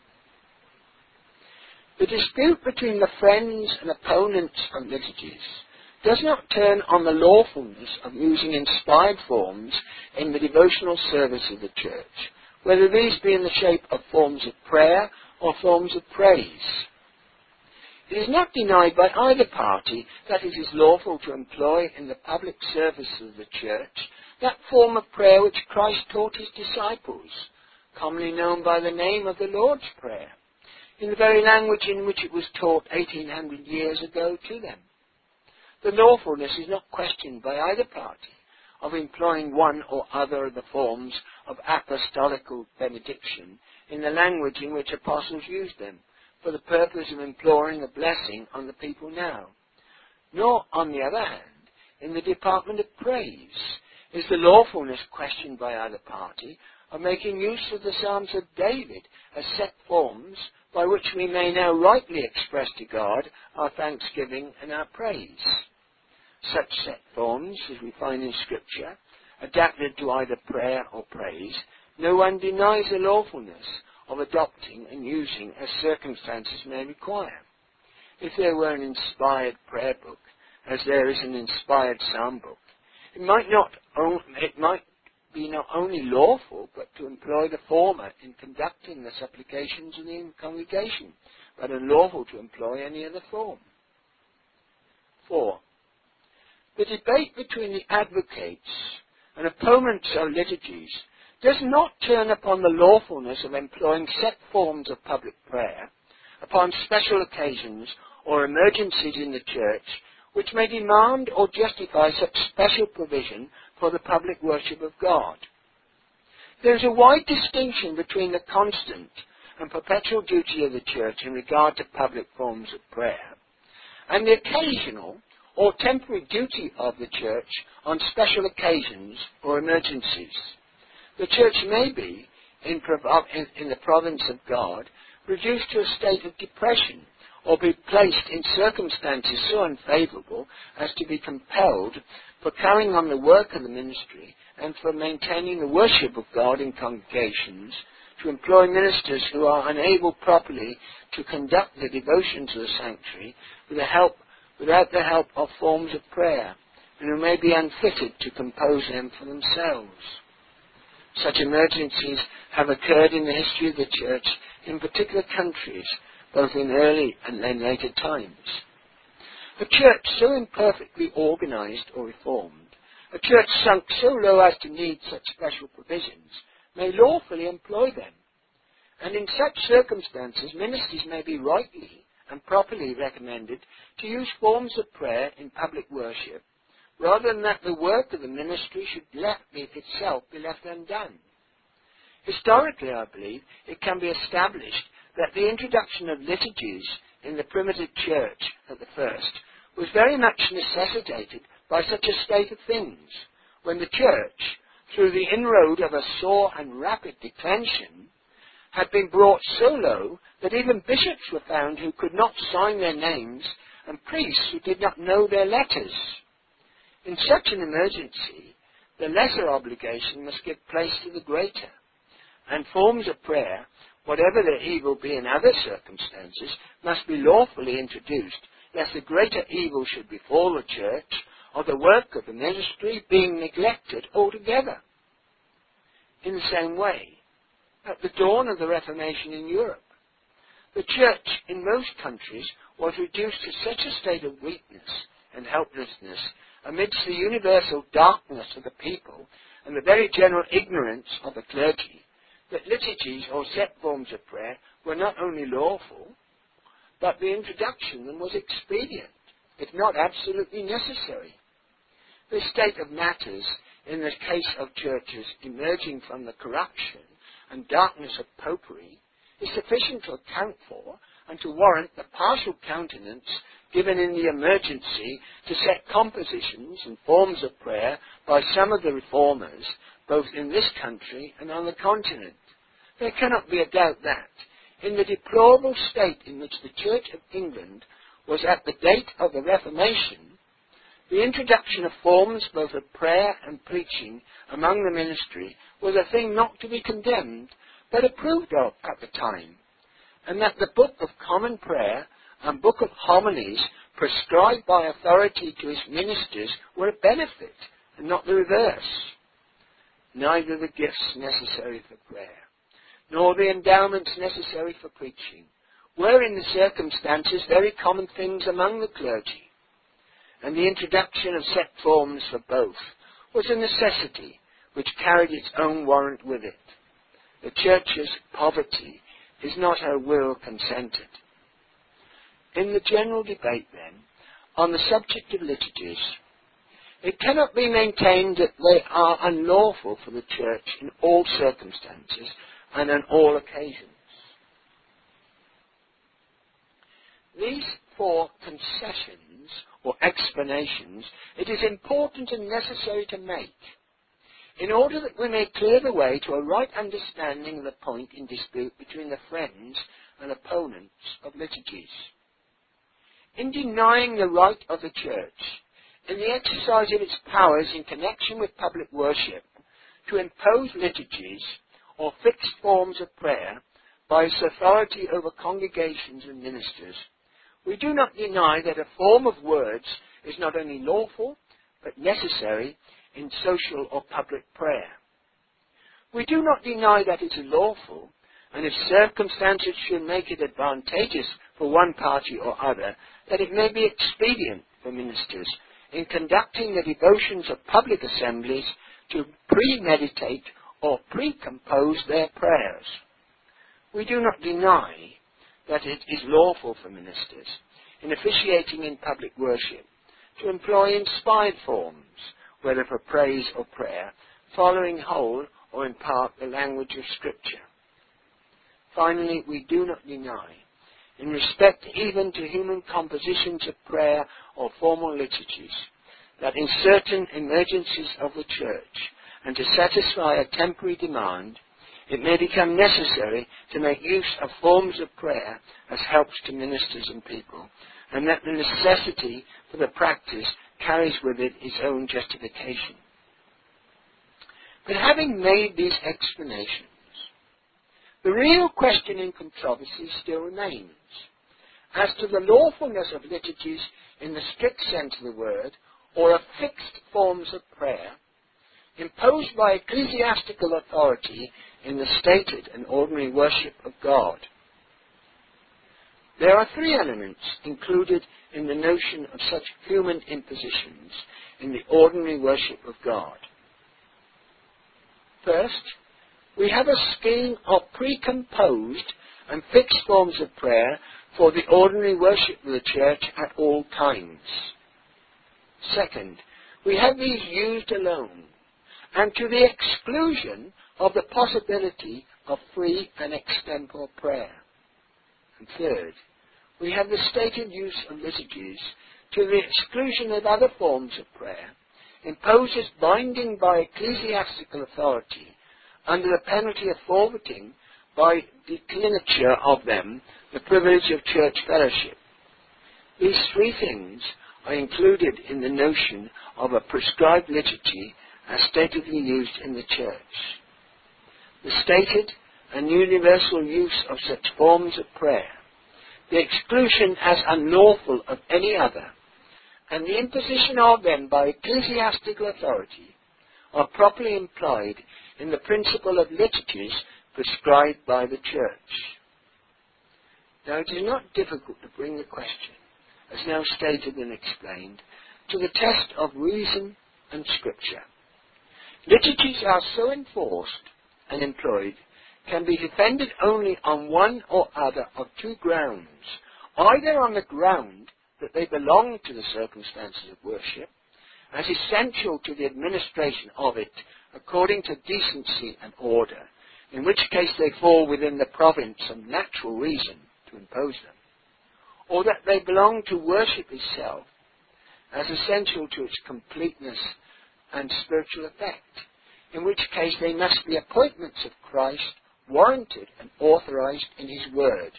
The dispute between the friends and opponents of liturgies does not turn on the lawfulness of using inspired forms in the devotional service of the church, whether these be in the shape of forms of prayer or forms of praise. It is not denied by either party that it is lawful to employ in the public service of the church that form of prayer which Christ taught his disciples, commonly known by the name of the Lord's Prayer, in the very language in which it was taught eighteen hundred years ago to them. The lawfulness is not questioned by either party of employing one or other of the forms of apostolical benediction in the language in which apostles used them, for the purpose of imploring a blessing on the people now. Nor, on the other hand, in the department of praise, is the lawfulness questioned by either party of making use of the Psalms of David as set forms by which we may now rightly express to God our thanksgiving and our praise. Such set forms, as we find in Scripture, adapted to either prayer or praise, no one denies the lawfulness of adopting and using as circumstances may require. If there were an inspired prayer book, as there is an inspired psalm book, it might not on, it might be not only lawful, but to employ the former in conducting the supplications of the congregation, but unlawful to employ any other form. Four. The debate between the advocates and opponents of liturgies does not turn upon the lawfulness of employing set forms of public prayer upon special occasions or emergencies in the church which may demand or justify such special provision for the public worship of God. There is a wide distinction between the constant and perpetual duty of the church in regard to public forms of prayer and the occasional or temporary duty of the church on special occasions or emergencies. The church may be, in, prov- in, in the province of God, reduced to a state of depression, or be placed in circumstances so unfavourable as to be compelled, for carrying on the work of the ministry and for maintaining the worship of God in congregations, to employ ministers who are unable properly to conduct the devotions of the sanctuary with the help, without the help of forms of prayer, and who may be unfitted to compose them for themselves. Such emergencies have occurred in the history of the church in particular countries, both in early and then later times. A church so imperfectly organized or reformed, a church sunk so low as to need such special provisions, may lawfully employ them. And in such circumstances, ministers may be rightly and properly recommended to use forms of prayer in public worship, rather than that the work of the ministry should left be itself be left undone. Historically, I believe, it can be established that the introduction of liturgies in the primitive church at the first was very much necessitated by such a state of things, when the church, through the inroad of a sore and rapid declension, had been brought so low that even bishops were found who could not sign their names, and priests who did not know their letters. In such an emergency, the lesser obligation must give place to the greater, and forms of prayer, whatever the evil be in other circumstances, must be lawfully introduced, lest the greater evil should befall the church, or the work of the ministry being neglected altogether. In the same way, at the dawn of the Reformation in Europe, the church in most countries was reduced to such a state of weakness and helplessness amidst the universal darkness of the people and the very general ignorance of the clergy, that liturgies or set forms of prayer were not only lawful, but the introduction of them was expedient, if not absolutely necessary. This state of matters, in the case of churches emerging from the corruption and darkness of popery, is sufficient to account for and to warrant the partial countenance given in the emergency to set compositions and forms of prayer by some of the reformers, both in this country and on the continent. There cannot be a doubt that, in the deplorable state in which the Church of England was at the date of the Reformation, the introduction of forms both of prayer and preaching among the ministry was a thing not to be condemned, but approved of at the time, and that the Book of Common Prayer and Book of Homilies prescribed by authority to its ministers were a benefit, and not the reverse. Neither the gifts necessary for prayer, nor the endowments necessary for preaching, were in the circumstances very common things among the clergy, and the introduction of set forms for both was a necessity which carried its own warrant with it. The Church's poverty is not her will consented. In the general debate, then, on the subject of liturgies, it cannot be maintained that they are unlawful for the Church in all circumstances and on all occasions. These four concessions or explanations it is important and necessary to make, in order that we may clear the way to a right understanding of the point in dispute between the friends and opponents of liturgies. In denying the right of the Church, in the exercise of its powers in connection with public worship, to impose liturgies or fixed forms of prayer by its authority over congregations and ministers, we do not deny that a form of words is not only lawful, but necessary in social or public prayer. We do not deny that it is lawful, and if circumstances should make it advantageous for one party or other, that it may be expedient for ministers in conducting the devotions of public assemblies to premeditate or precompose their prayers. We do not deny that it is lawful for ministers, in officiating in public worship, to employ inspired forms, whether for praise or prayer, following whole or in part the language of Scripture. Finally, we do not deny, in respect even to human compositions of prayer or formal liturgies, that in certain emergencies of the Church, and to satisfy a temporary demand, it may become necessary to make use of forms of prayer as helps to ministers and people, and that the necessity for the practice carries with it its own justification. But having made these explanations, the real question in controversy still remains as to the lawfulness of liturgies in the strict sense of the word, or of fixed forms of prayer, imposed by ecclesiastical authority in the stated and ordinary worship of God. There are three elements included in the notion of such human impositions in the ordinary worship of God. First, we have a scheme of precomposed and fixed forms of prayer for the ordinary worship of the Church at all times. Second, we have these used alone, and to the exclusion of the possibility of free and extempore prayer. And third, we have the stated use of liturgies to the exclusion of other forms of prayer, imposed as binding by ecclesiastical authority, under the penalty of forfeiting by declinature of them the privilege of church fellowship. These three things are included in the notion of a prescribed liturgy as statedly used in the Church. The stated and universal use of such forms of prayer, the exclusion as unlawful of any other, and the imposition of them by ecclesiastical authority are properly implied in the principle of liturgies prescribed by the Church. Now, it is not difficult to bring the question, as now stated and explained, to the test of reason and Scripture. Liturgies are so enforced and employed can be defended only on one or other of two grounds, either on the ground that they belong to the circumstances of worship, as essential to the administration of it according to decency and order, in which case they fall within the province of natural reason to impose them, or that they belong to worship itself, as essential to its completeness and spiritual effect, in which case they must be appointments of Christ, warranted and authorized in his word.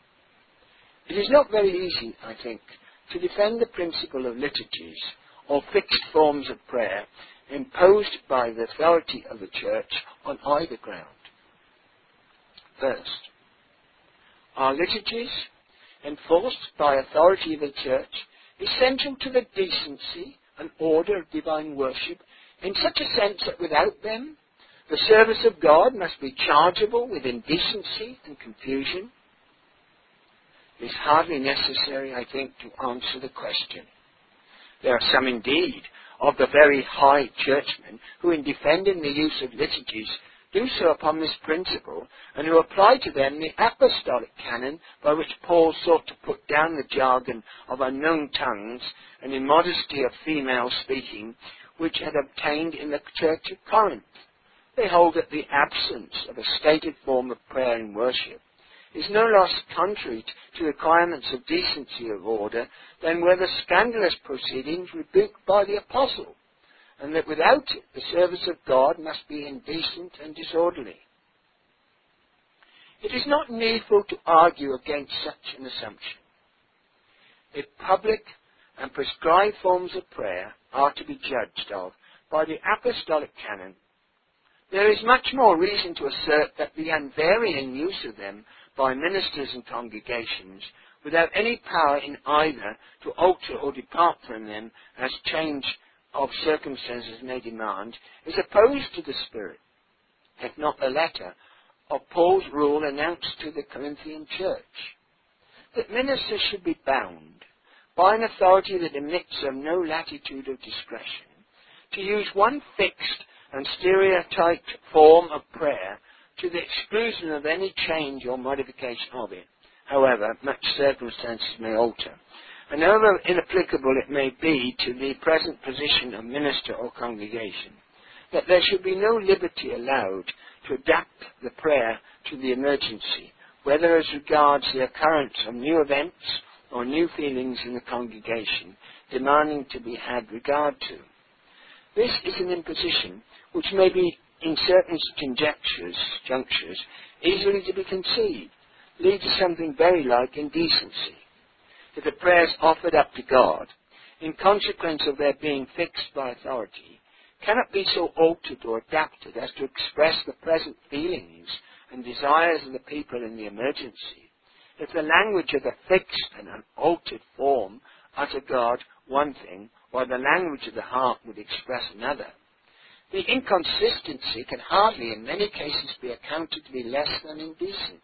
It is not very easy, I think, to defend the principle of liturgies or fixed forms of prayer imposed by the authority of the Church on either ground. First, are liturgies enforced by authority of the Church essential to the decency and order of divine worship in such a sense that without them the service of God must be chargeable with indecency and confusion? It is hardly necessary, I think, to answer the question. There are some indeed of the very high churchmen who, in defending the use of liturgies, do so upon this principle, and who apply to them the apostolic canon by which Paul sought to put down the jargon of unknown tongues and immodesty of female speaking, which had obtained in the church of Corinth. They hold that the absence of a stated form of prayer in worship is no less contrary to the requirements of decency of order than were the scandalous proceedings rebuked by the apostle, and that without it the service of God must be indecent and disorderly. It is not needful to argue against such an assumption. If public and prescribed forms of prayer are to be judged of by the apostolic canon, there is much more reason to assert that the unvarying use of them by ministers and congregations, without any power in either to alter or depart from them as change of circumstances may demand, is opposed to the spirit, if not the letter, of Paul's rule announced to the Corinthian church, that ministers should be bound by an authority that admits of no latitude of discretion to use one fixed and stereotyped form of prayer to the exclusion of any change or modification of it, however much circumstances may alter, and however inapplicable it may be to the present position of minister or congregation, that there should be no liberty allowed to adapt the prayer to the emergency, whether as regards the occurrence of new events or new feelings in the congregation demanding to be had regard to. This is an imposition which may be, in certain conjectures, junctures, easily to be conceived, lead to something very like indecency. If the prayers offered up to God, in consequence of their being fixed by authority, cannot be so altered or adapted as to express the present feelings and desires of the people in the emergency, if the language of the fixed and unaltered form utter God one thing, while the language of the heart would express another, the inconsistency can hardly in many cases be accounted to be less than indecent.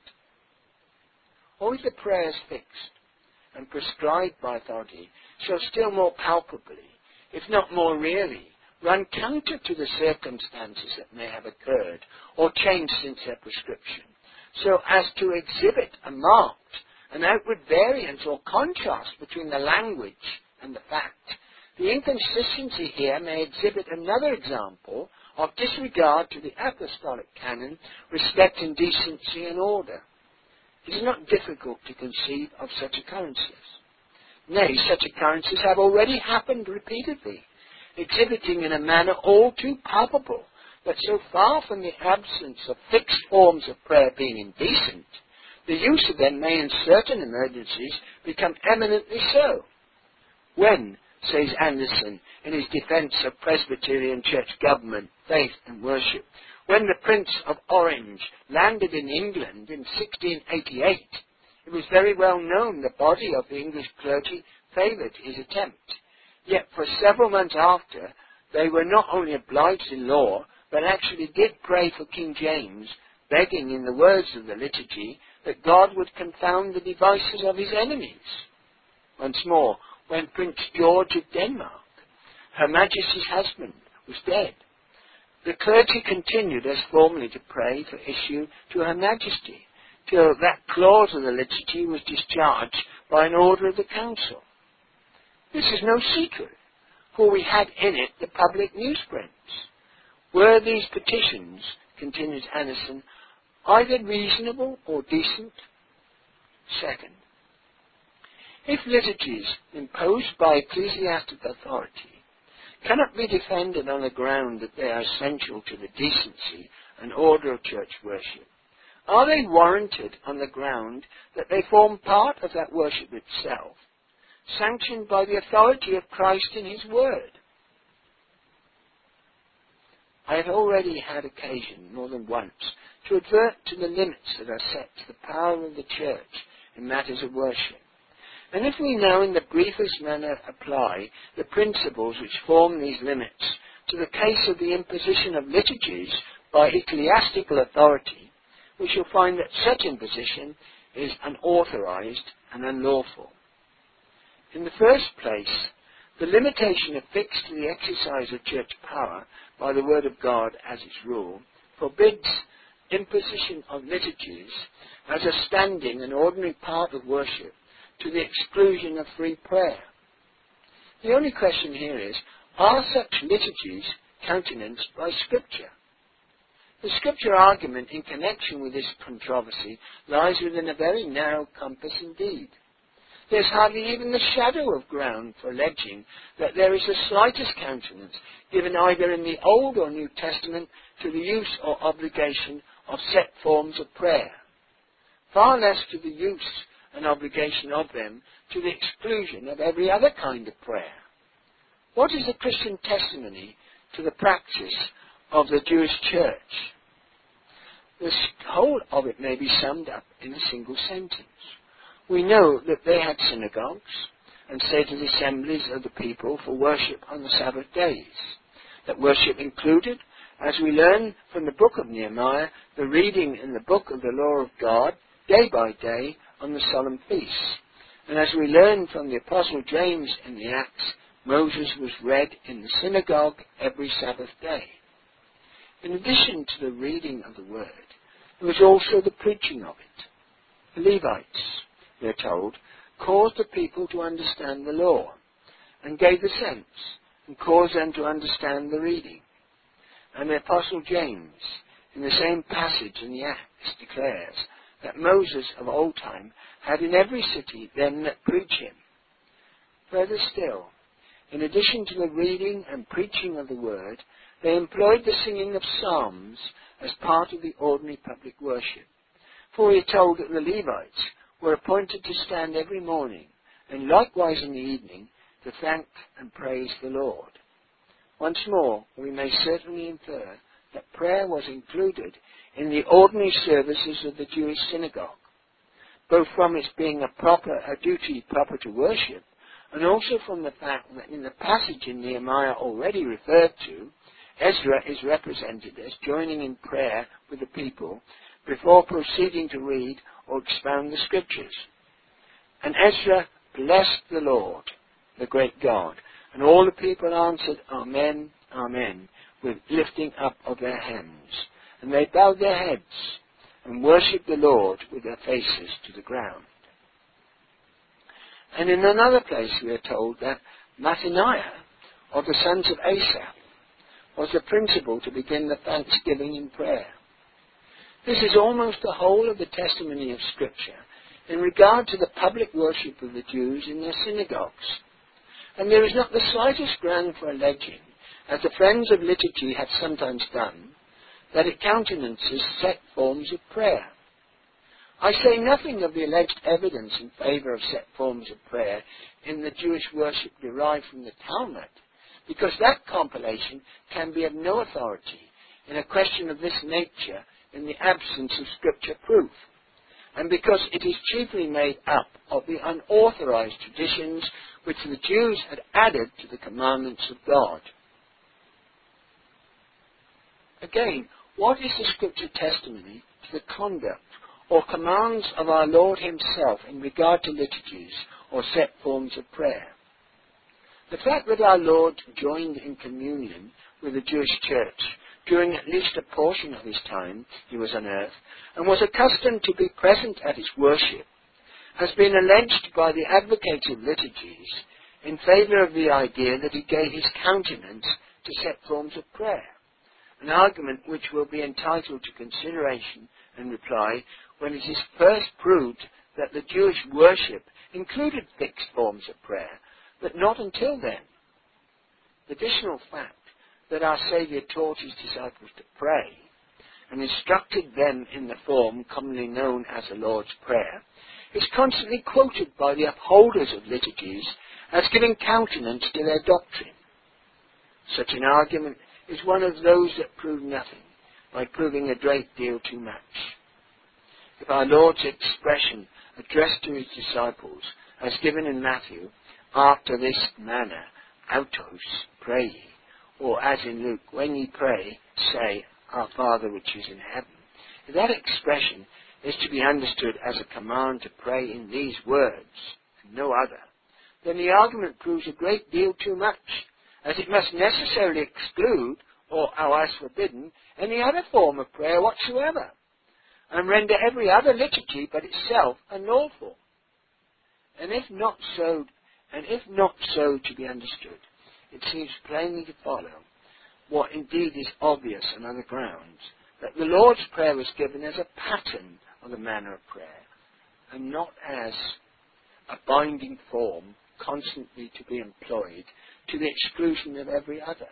Or if the prayers fixed and prescribed by authority shall still more palpably, if not more really, run counter to the circumstances that may have occurred or changed since their prescription, so as to exhibit a marked and outward variance or contrast between the language and the fact, the inconsistency here may exhibit another example of disregard to the apostolic canon respecting decency and order. It is not difficult to conceive of such occurrences. Nay, such occurrences have already happened repeatedly, exhibiting in a manner all too palpable that so far from the absence of fixed forms of prayer being indecent, the use of them may in certain emergencies become eminently so. When, says Anderson in his defence of Presbyterian church government, faith and worship, When the Prince of Orange landed in England in sixteen eighty-eight, it was very well known the body of the English clergy favoured his attempt. Yet for several months after, they were not only obliged in law, but actually did pray for King James, begging in the words of the liturgy that God would confound the devices of his enemies. Once more, when Prince George of Denmark, Her Majesty's husband, was dead, the clergy continued as formerly to pray for issue to Her Majesty, till that clause of the liturgy was discharged by an order of the council. This is no secret, for we had in it the public newsprints. Were these petitions, continues Anderson, either reasonable or decent? Second, if liturgies imposed by ecclesiastical authority cannot be defended on the ground that they are essential to the decency and order of church worship, are they warranted on the ground that they form part of that worship itself, sanctioned by the authority of Christ in his word? I have already had occasion, more than once, to advert to the limits that are set to the power of the church in matters of worship. And if we now in the briefest manner apply the principles which form these limits to the case of the imposition of liturgies by ecclesiastical authority, we shall find that such imposition is unauthorized and unlawful. In the first place, the limitation affixed to the exercise of church power by the Word of God as its rule forbids imposition of liturgies as a standing and ordinary part of worship to the exclusion of free prayer. The only question here is, are such liturgies countenanced by Scripture? The Scripture argument in connection with this controversy lies within a very narrow compass indeed. There is hardly even the shadow of ground for alleging that there is the slightest countenance given either in the Old or New Testament to the use or obligation of set forms of prayer, far less to the use and obligation of them to the exclusion of every other kind of prayer. What is the Christian testimony to the practice of the Jewish church? The whole of it may be summed up in a single sentence. We know that they had synagogues and sacred assemblies of the people for worship on the Sabbath days. That worship included, as we learn from the book of Nehemiah, the reading in the book of the law of God day by day on the solemn feasts. And as we learn from the Apostle James in the Acts, Moses was read in the synagogue every Sabbath day. In addition to the reading of the word, there was also the preaching of it. The Levites, we are told, caused the people to understand the law, and gave the sense, and caused them to understand the reading. And the Apostle James, in the same passage in the Acts, declares that Moses of old time had in every city them that preach him. Further still, in addition to the reading and preaching of the word, they employed the singing of psalms as part of the ordinary public worship. For we are told that the Levites were appointed to stand every morning, and likewise in the evening, to thank and praise the Lord. Once more, we may certainly infer that prayer was included in the ordinary services of the Jewish synagogue, both from its being a proper, a duty proper to worship, and also from the fact that in the passage in Nehemiah already referred to, Ezra is represented as joining in prayer with the people before proceeding to read or expound the scriptures. And Ezra blessed the Lord, the great God, and all the people answered, Amen, Amen, with lifting up of their hands. And they bowed their heads and worshipped the Lord with their faces to the ground. And in another place we are told that Mattaniah, of the sons of Asaph, was the principal to begin the thanksgiving in prayer. This is almost the whole of the testimony of Scripture in regard to the public worship of the Jews in their synagogues. And there is not the slightest ground for alleging, as the friends of liturgy have sometimes done, that it countenances set forms of prayer. I say nothing of the alleged evidence in favour of set forms of prayer in the Jewish worship derived from the Talmud, because that compilation can be of no authority in a question of this nature in the absence of scripture proof, and because it is chiefly made up of the unauthorized traditions which the Jews had added to the commandments of God. Again, what is the scripture testimony to the conduct or commands of our Lord himself in regard to liturgies or set forms of prayer? The fact that our Lord joined in communion with the Jewish church during at least a portion of his time he was on earth, and was accustomed to be present at his worship, has been alleged by the advocates of liturgies in favour of the idea that he gave his countenance to set forms of prayer, an argument which will be entitled to consideration and reply when it is first proved that the Jewish worship included fixed forms of prayer, but not until then. The additional fact that our Saviour taught his disciples to pray and instructed them in the form commonly known as the Lord's Prayer is constantly quoted by the upholders of liturgies as giving countenance to their doctrine. Such an argument is one of those that prove nothing by proving a great deal too much. If our Lord's expression addressed to his disciples, as given in Matthew, after this manner, autos, pray ye, or as in Luke, when ye pray, say, Our Father which is in heaven. If that expression is to be understood as a command to pray in these words, and no other, then the argument proves a great deal too much, as it must necessarily exclude, or else forbidden, any other form of prayer whatsoever, and render every other liturgy but itself unlawful. And if not so, and if not so to be understood, it seems plainly to follow, what indeed is obvious on other grounds, that the Lord's Prayer was given as a pattern of the manner of prayer, and not as a binding form constantly to be employed to the exclusion of every other.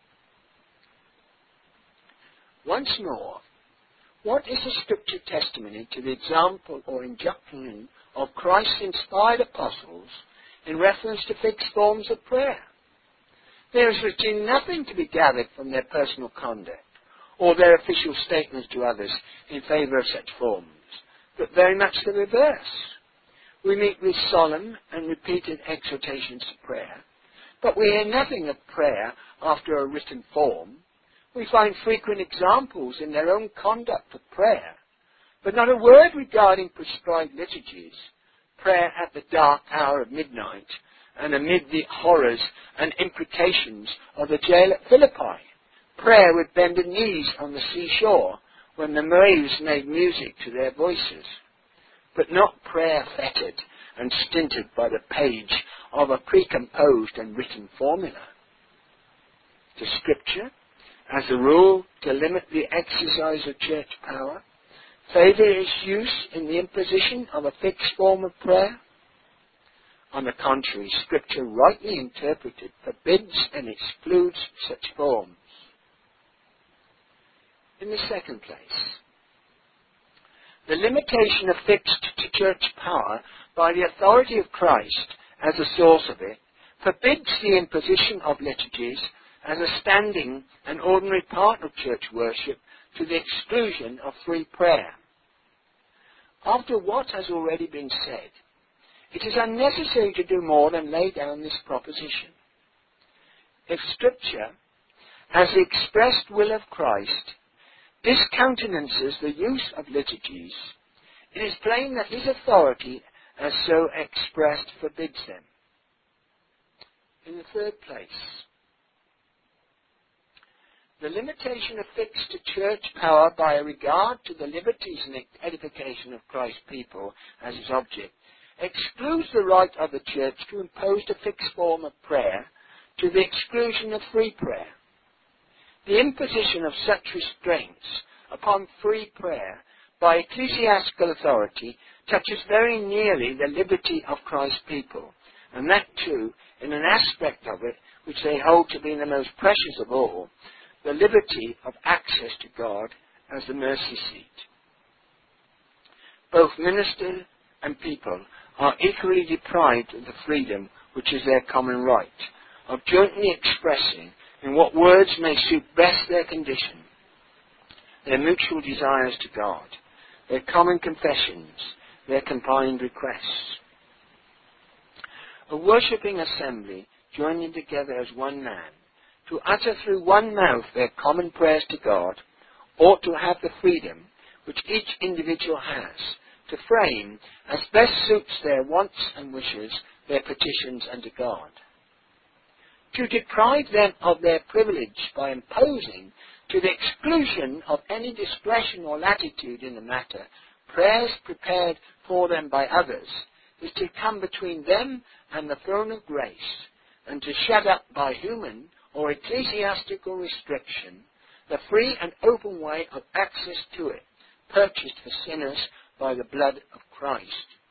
Once more, what is the scripture testimony to the example or injunction of Christ's inspired apostles in reference to fixed forms of prayer? There is written nothing to be gathered from their personal conduct or their official statements to others in favour of such forms, but very much the reverse. We meet with solemn and repeated exhortations to prayer, but we hear nothing of prayer after a written form. We find frequent examples in their own conduct of prayer, but not a word regarding prescribed liturgies, prayer at the dark hour of midnight, and amid the horrors and imprecations of the jail at Philippi, prayer with bended knees on the seashore when the waves made music to their voices, but not prayer fettered and stinted by the page of a precomposed and written formula. The Scripture, as a rule to limit the exercise of church power, favour its use in the imposition of a fixed form of prayer. On the contrary, Scripture, rightly interpreted, forbids and excludes such forms. In the second place, the limitation affixed to church power by the authority of Christ as the source of it forbids the imposition of liturgies as a standing and ordinary part of church worship to the exclusion of free prayer. After what has already been said, it is unnecessary to do more than lay down this proposition. If Scripture, as the expressed will of Christ, discountenances the use of liturgies, it is plain that his authority as so expressed forbids them. In the third place, the limitation affixed to church power by a regard to the liberties and edification of Christ's people as its object excludes the right of the church to impose a fixed form of prayer to the exclusion of free prayer. The imposition of such restraints upon free prayer by ecclesiastical authority touches very nearly the liberty of Christ's people, and that too in an aspect of it which they hold to be the most precious of all, the liberty of access to God as the mercy seat. Both minister and people are equally deprived of the freedom which is their common right, of jointly expressing in what words may suit best their condition their mutual desires to God, their common confessions, their combined requests. A worshipping assembly, joining together as one man, to utter through one mouth their common prayers to God, ought to have the freedom which each individual has to frame, as best suits their wants and wishes, their petitions unto God. To deprive them of their privilege by imposing, to the exclusion of any discretion or latitude in the matter, prayers prepared for them by others, is to come between them and the throne of grace, and to shut up by human or ecclesiastical restriction the free and open way of access to it, purchased for sinners by the blood of Christ.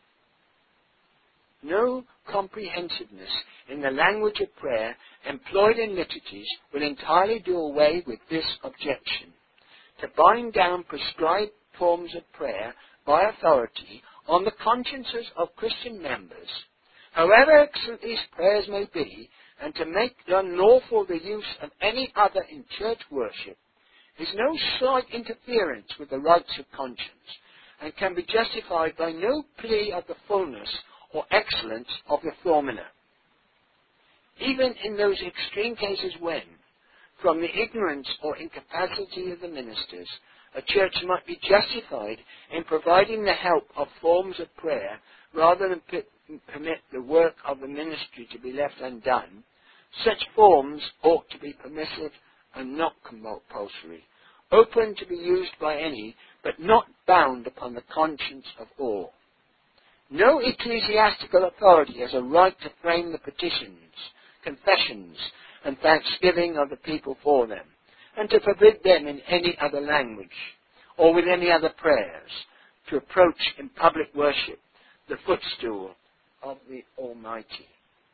No comprehensiveness in the language of prayer employed in liturgies will entirely do away with this objection. To bind down prescribed forms of prayer by authority on the consciences of Christian members, however excellent these prayers may be, and to make unlawful the use of any other in church worship, is no slight interference with the rights of conscience, and can be justified by no plea of the fullness or excellence of the formula. Even in those extreme cases when, from the ignorance or incapacity of the ministers, a church might be justified in providing the help of forms of prayer rather than p- permit the work of the ministry to be left undone, such forms ought to be permissive and not compulsory, open to be used by any, but not bound upon the conscience of all. No ecclesiastical authority has a right to frame the petitions, confessions, and thanksgiving of the people for them, and to forbid them in any other language, or with any other prayers, to approach in public worship the footstool of the Almighty.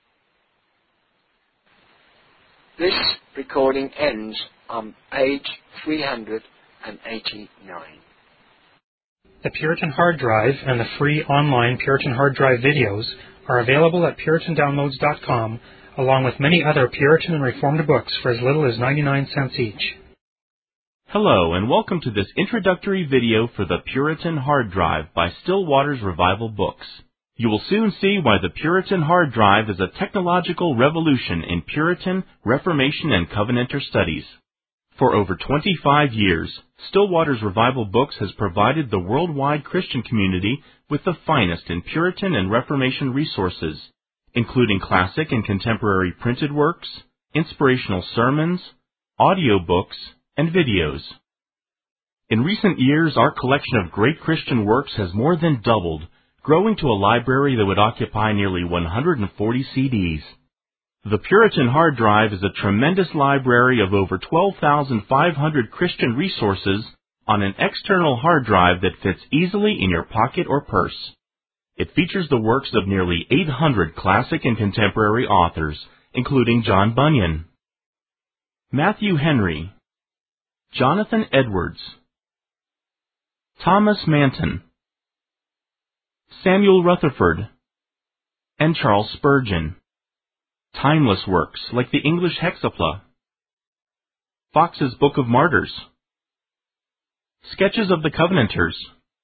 This recording ends on page three hundred eighty-nine. The Puritan Hard Drive and the free online Puritan Hard Drive videos are available at Puritan Downloads dot com, along with many other Puritan and Reformed books for as little as ninety-nine cents each. Hello, and welcome to this introductory video for the Puritan Hard Drive by Still Waters Revival Books. You will soon see why the Puritan Hard Drive is a technological revolution in Puritan, Reformation, and Covenanter studies. For over twenty-five years, Still Waters Revival Books has provided the worldwide Christian community with the finest in Puritan and Reformation resources, including classic and contemporary printed works, inspirational sermons, audio books, and videos. In recent years, our collection of great Christian works has more than doubled, growing to a library that would occupy nearly one hundred forty C Ds. The Puritan Hard Drive is a tremendous library of over twelve thousand five hundred Christian resources on an external hard drive that fits easily in your pocket or purse. It features the works of nearly eight hundred classic and contemporary authors, including John Bunyan, Matthew Henry, Jonathan Edwards, Thomas Manton, Samuel Rutherford, and Charles Spurgeon. Timeless works like the English Hexapla, Fox's Book of Martyrs, Sketches of the Covenanters,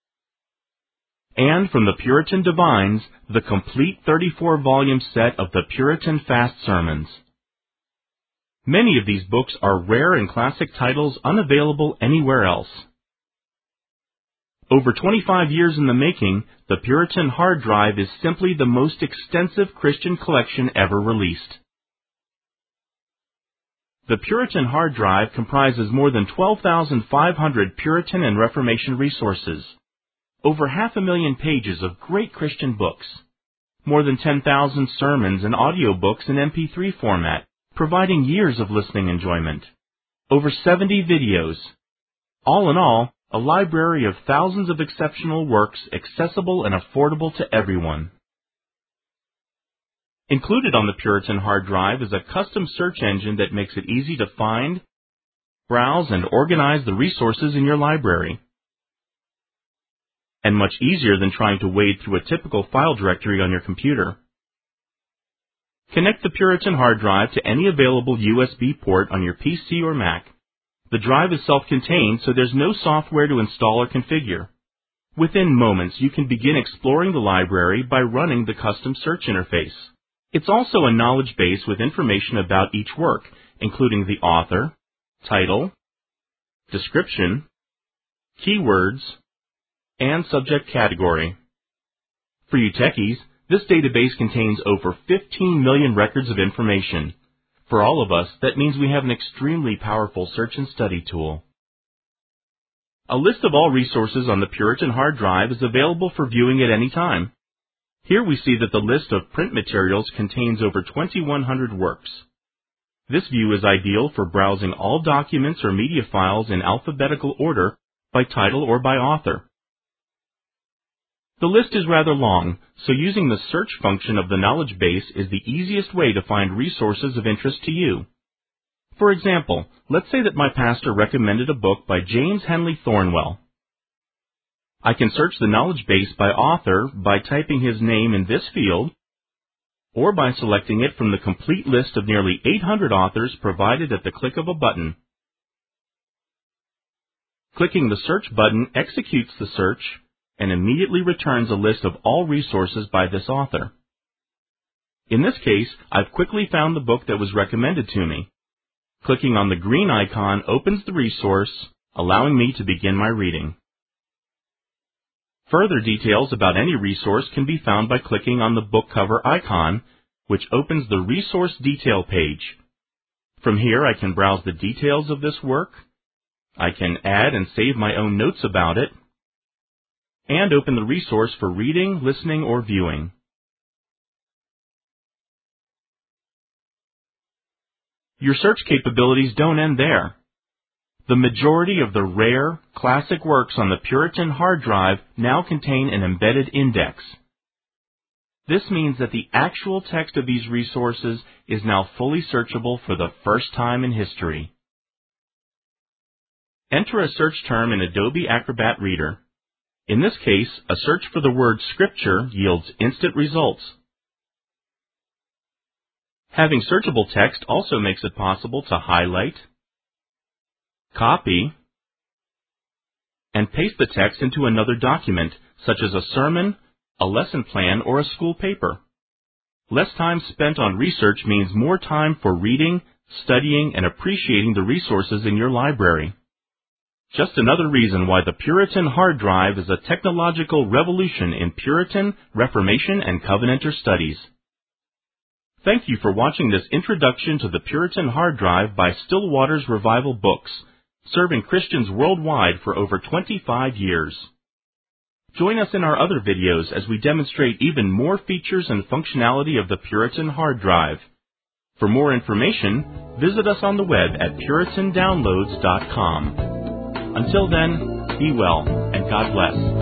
and from the Puritan Divines, the complete thirty-four volume set of the Puritan Fast Sermons. Many of these books are rare and classic titles unavailable anywhere else. Over twenty-five years in the making, the Puritan Hard Drive is simply the most extensive Christian collection ever released. The Puritan Hard Drive comprises more than twelve thousand five hundred Puritan and Reformation resources, over half a million pages of great Christian books, more than ten thousand sermons and audio books in M P three format, providing years of listening enjoyment, over seventy videos. All in all, a library of thousands of exceptional works accessible and affordable to everyone. Included on the Puritan Hard Drive is a custom search engine that makes it easy to find, browse, and organize the resources in your library. And much easier than trying to wade through a typical file directory on your computer. Connect the Puritan Hard Drive to any available U S B port on your P C or Mac. The drive is self-contained, so there's no software to install or configure. Within moments, you can begin exploring the library by running the custom search interface. It's also a knowledge base with information about each work, including the author, title, description, keywords, and subject category. For you techies, this database contains over fifteen million records of information. For all of us, that means we have an extremely powerful search and study tool. A list of all resources on the Puritan hard drive is available for viewing at any time. Here we see that the list of print materials contains over twenty-one hundred works. This view is ideal for browsing all documents or media files in alphabetical order by title or by author. The list is rather long, so using the search function of the knowledge base is the easiest way to find resources of interest to you. For example, let's say that my pastor recommended a book by James Henley Thornwell. I can search the knowledge base by author by typing his name in this field, or by selecting it from the complete list of nearly eight hundred authors provided at the click of a button. Clicking the search button executes the search and immediately returns a list of all resources by this author. In this case, I've quickly found the book that was recommended to me. Clicking on the green icon opens the resource, allowing me to begin my reading. Further details about any resource can be found by clicking on the book cover icon, which opens the resource detail page. From here, I can browse the details of this work. I can add and save my own notes about it, and open the resource for reading, listening, or viewing. Your search capabilities don't end there. The majority of the rare, classic works on the Puritan hard drive now contain an embedded index. This means that the actual text of these resources is now fully searchable for the first time in history. Enter a search term in Adobe Acrobat Reader. In this case, a search for the word Scripture yields instant results. Having searchable text also makes it possible to highlight, copy, and paste the text into another document, such as a sermon, a lesson plan, or a school paper. Less time spent on research means more time for reading, studying, and appreciating the resources in your library. Just another reason why the Puritan hard drive is a technological revolution in Puritan, Reformation, and Covenanter studies. Thank you for watching this introduction to the Puritan hard drive by Still Waters Revival Books, serving Christians worldwide for over twenty-five years. Join us in our other videos as we demonstrate even more features and functionality of the Puritan hard drive. For more information, visit us on the web at puritan downloads dot com. Until then, be well, and God bless.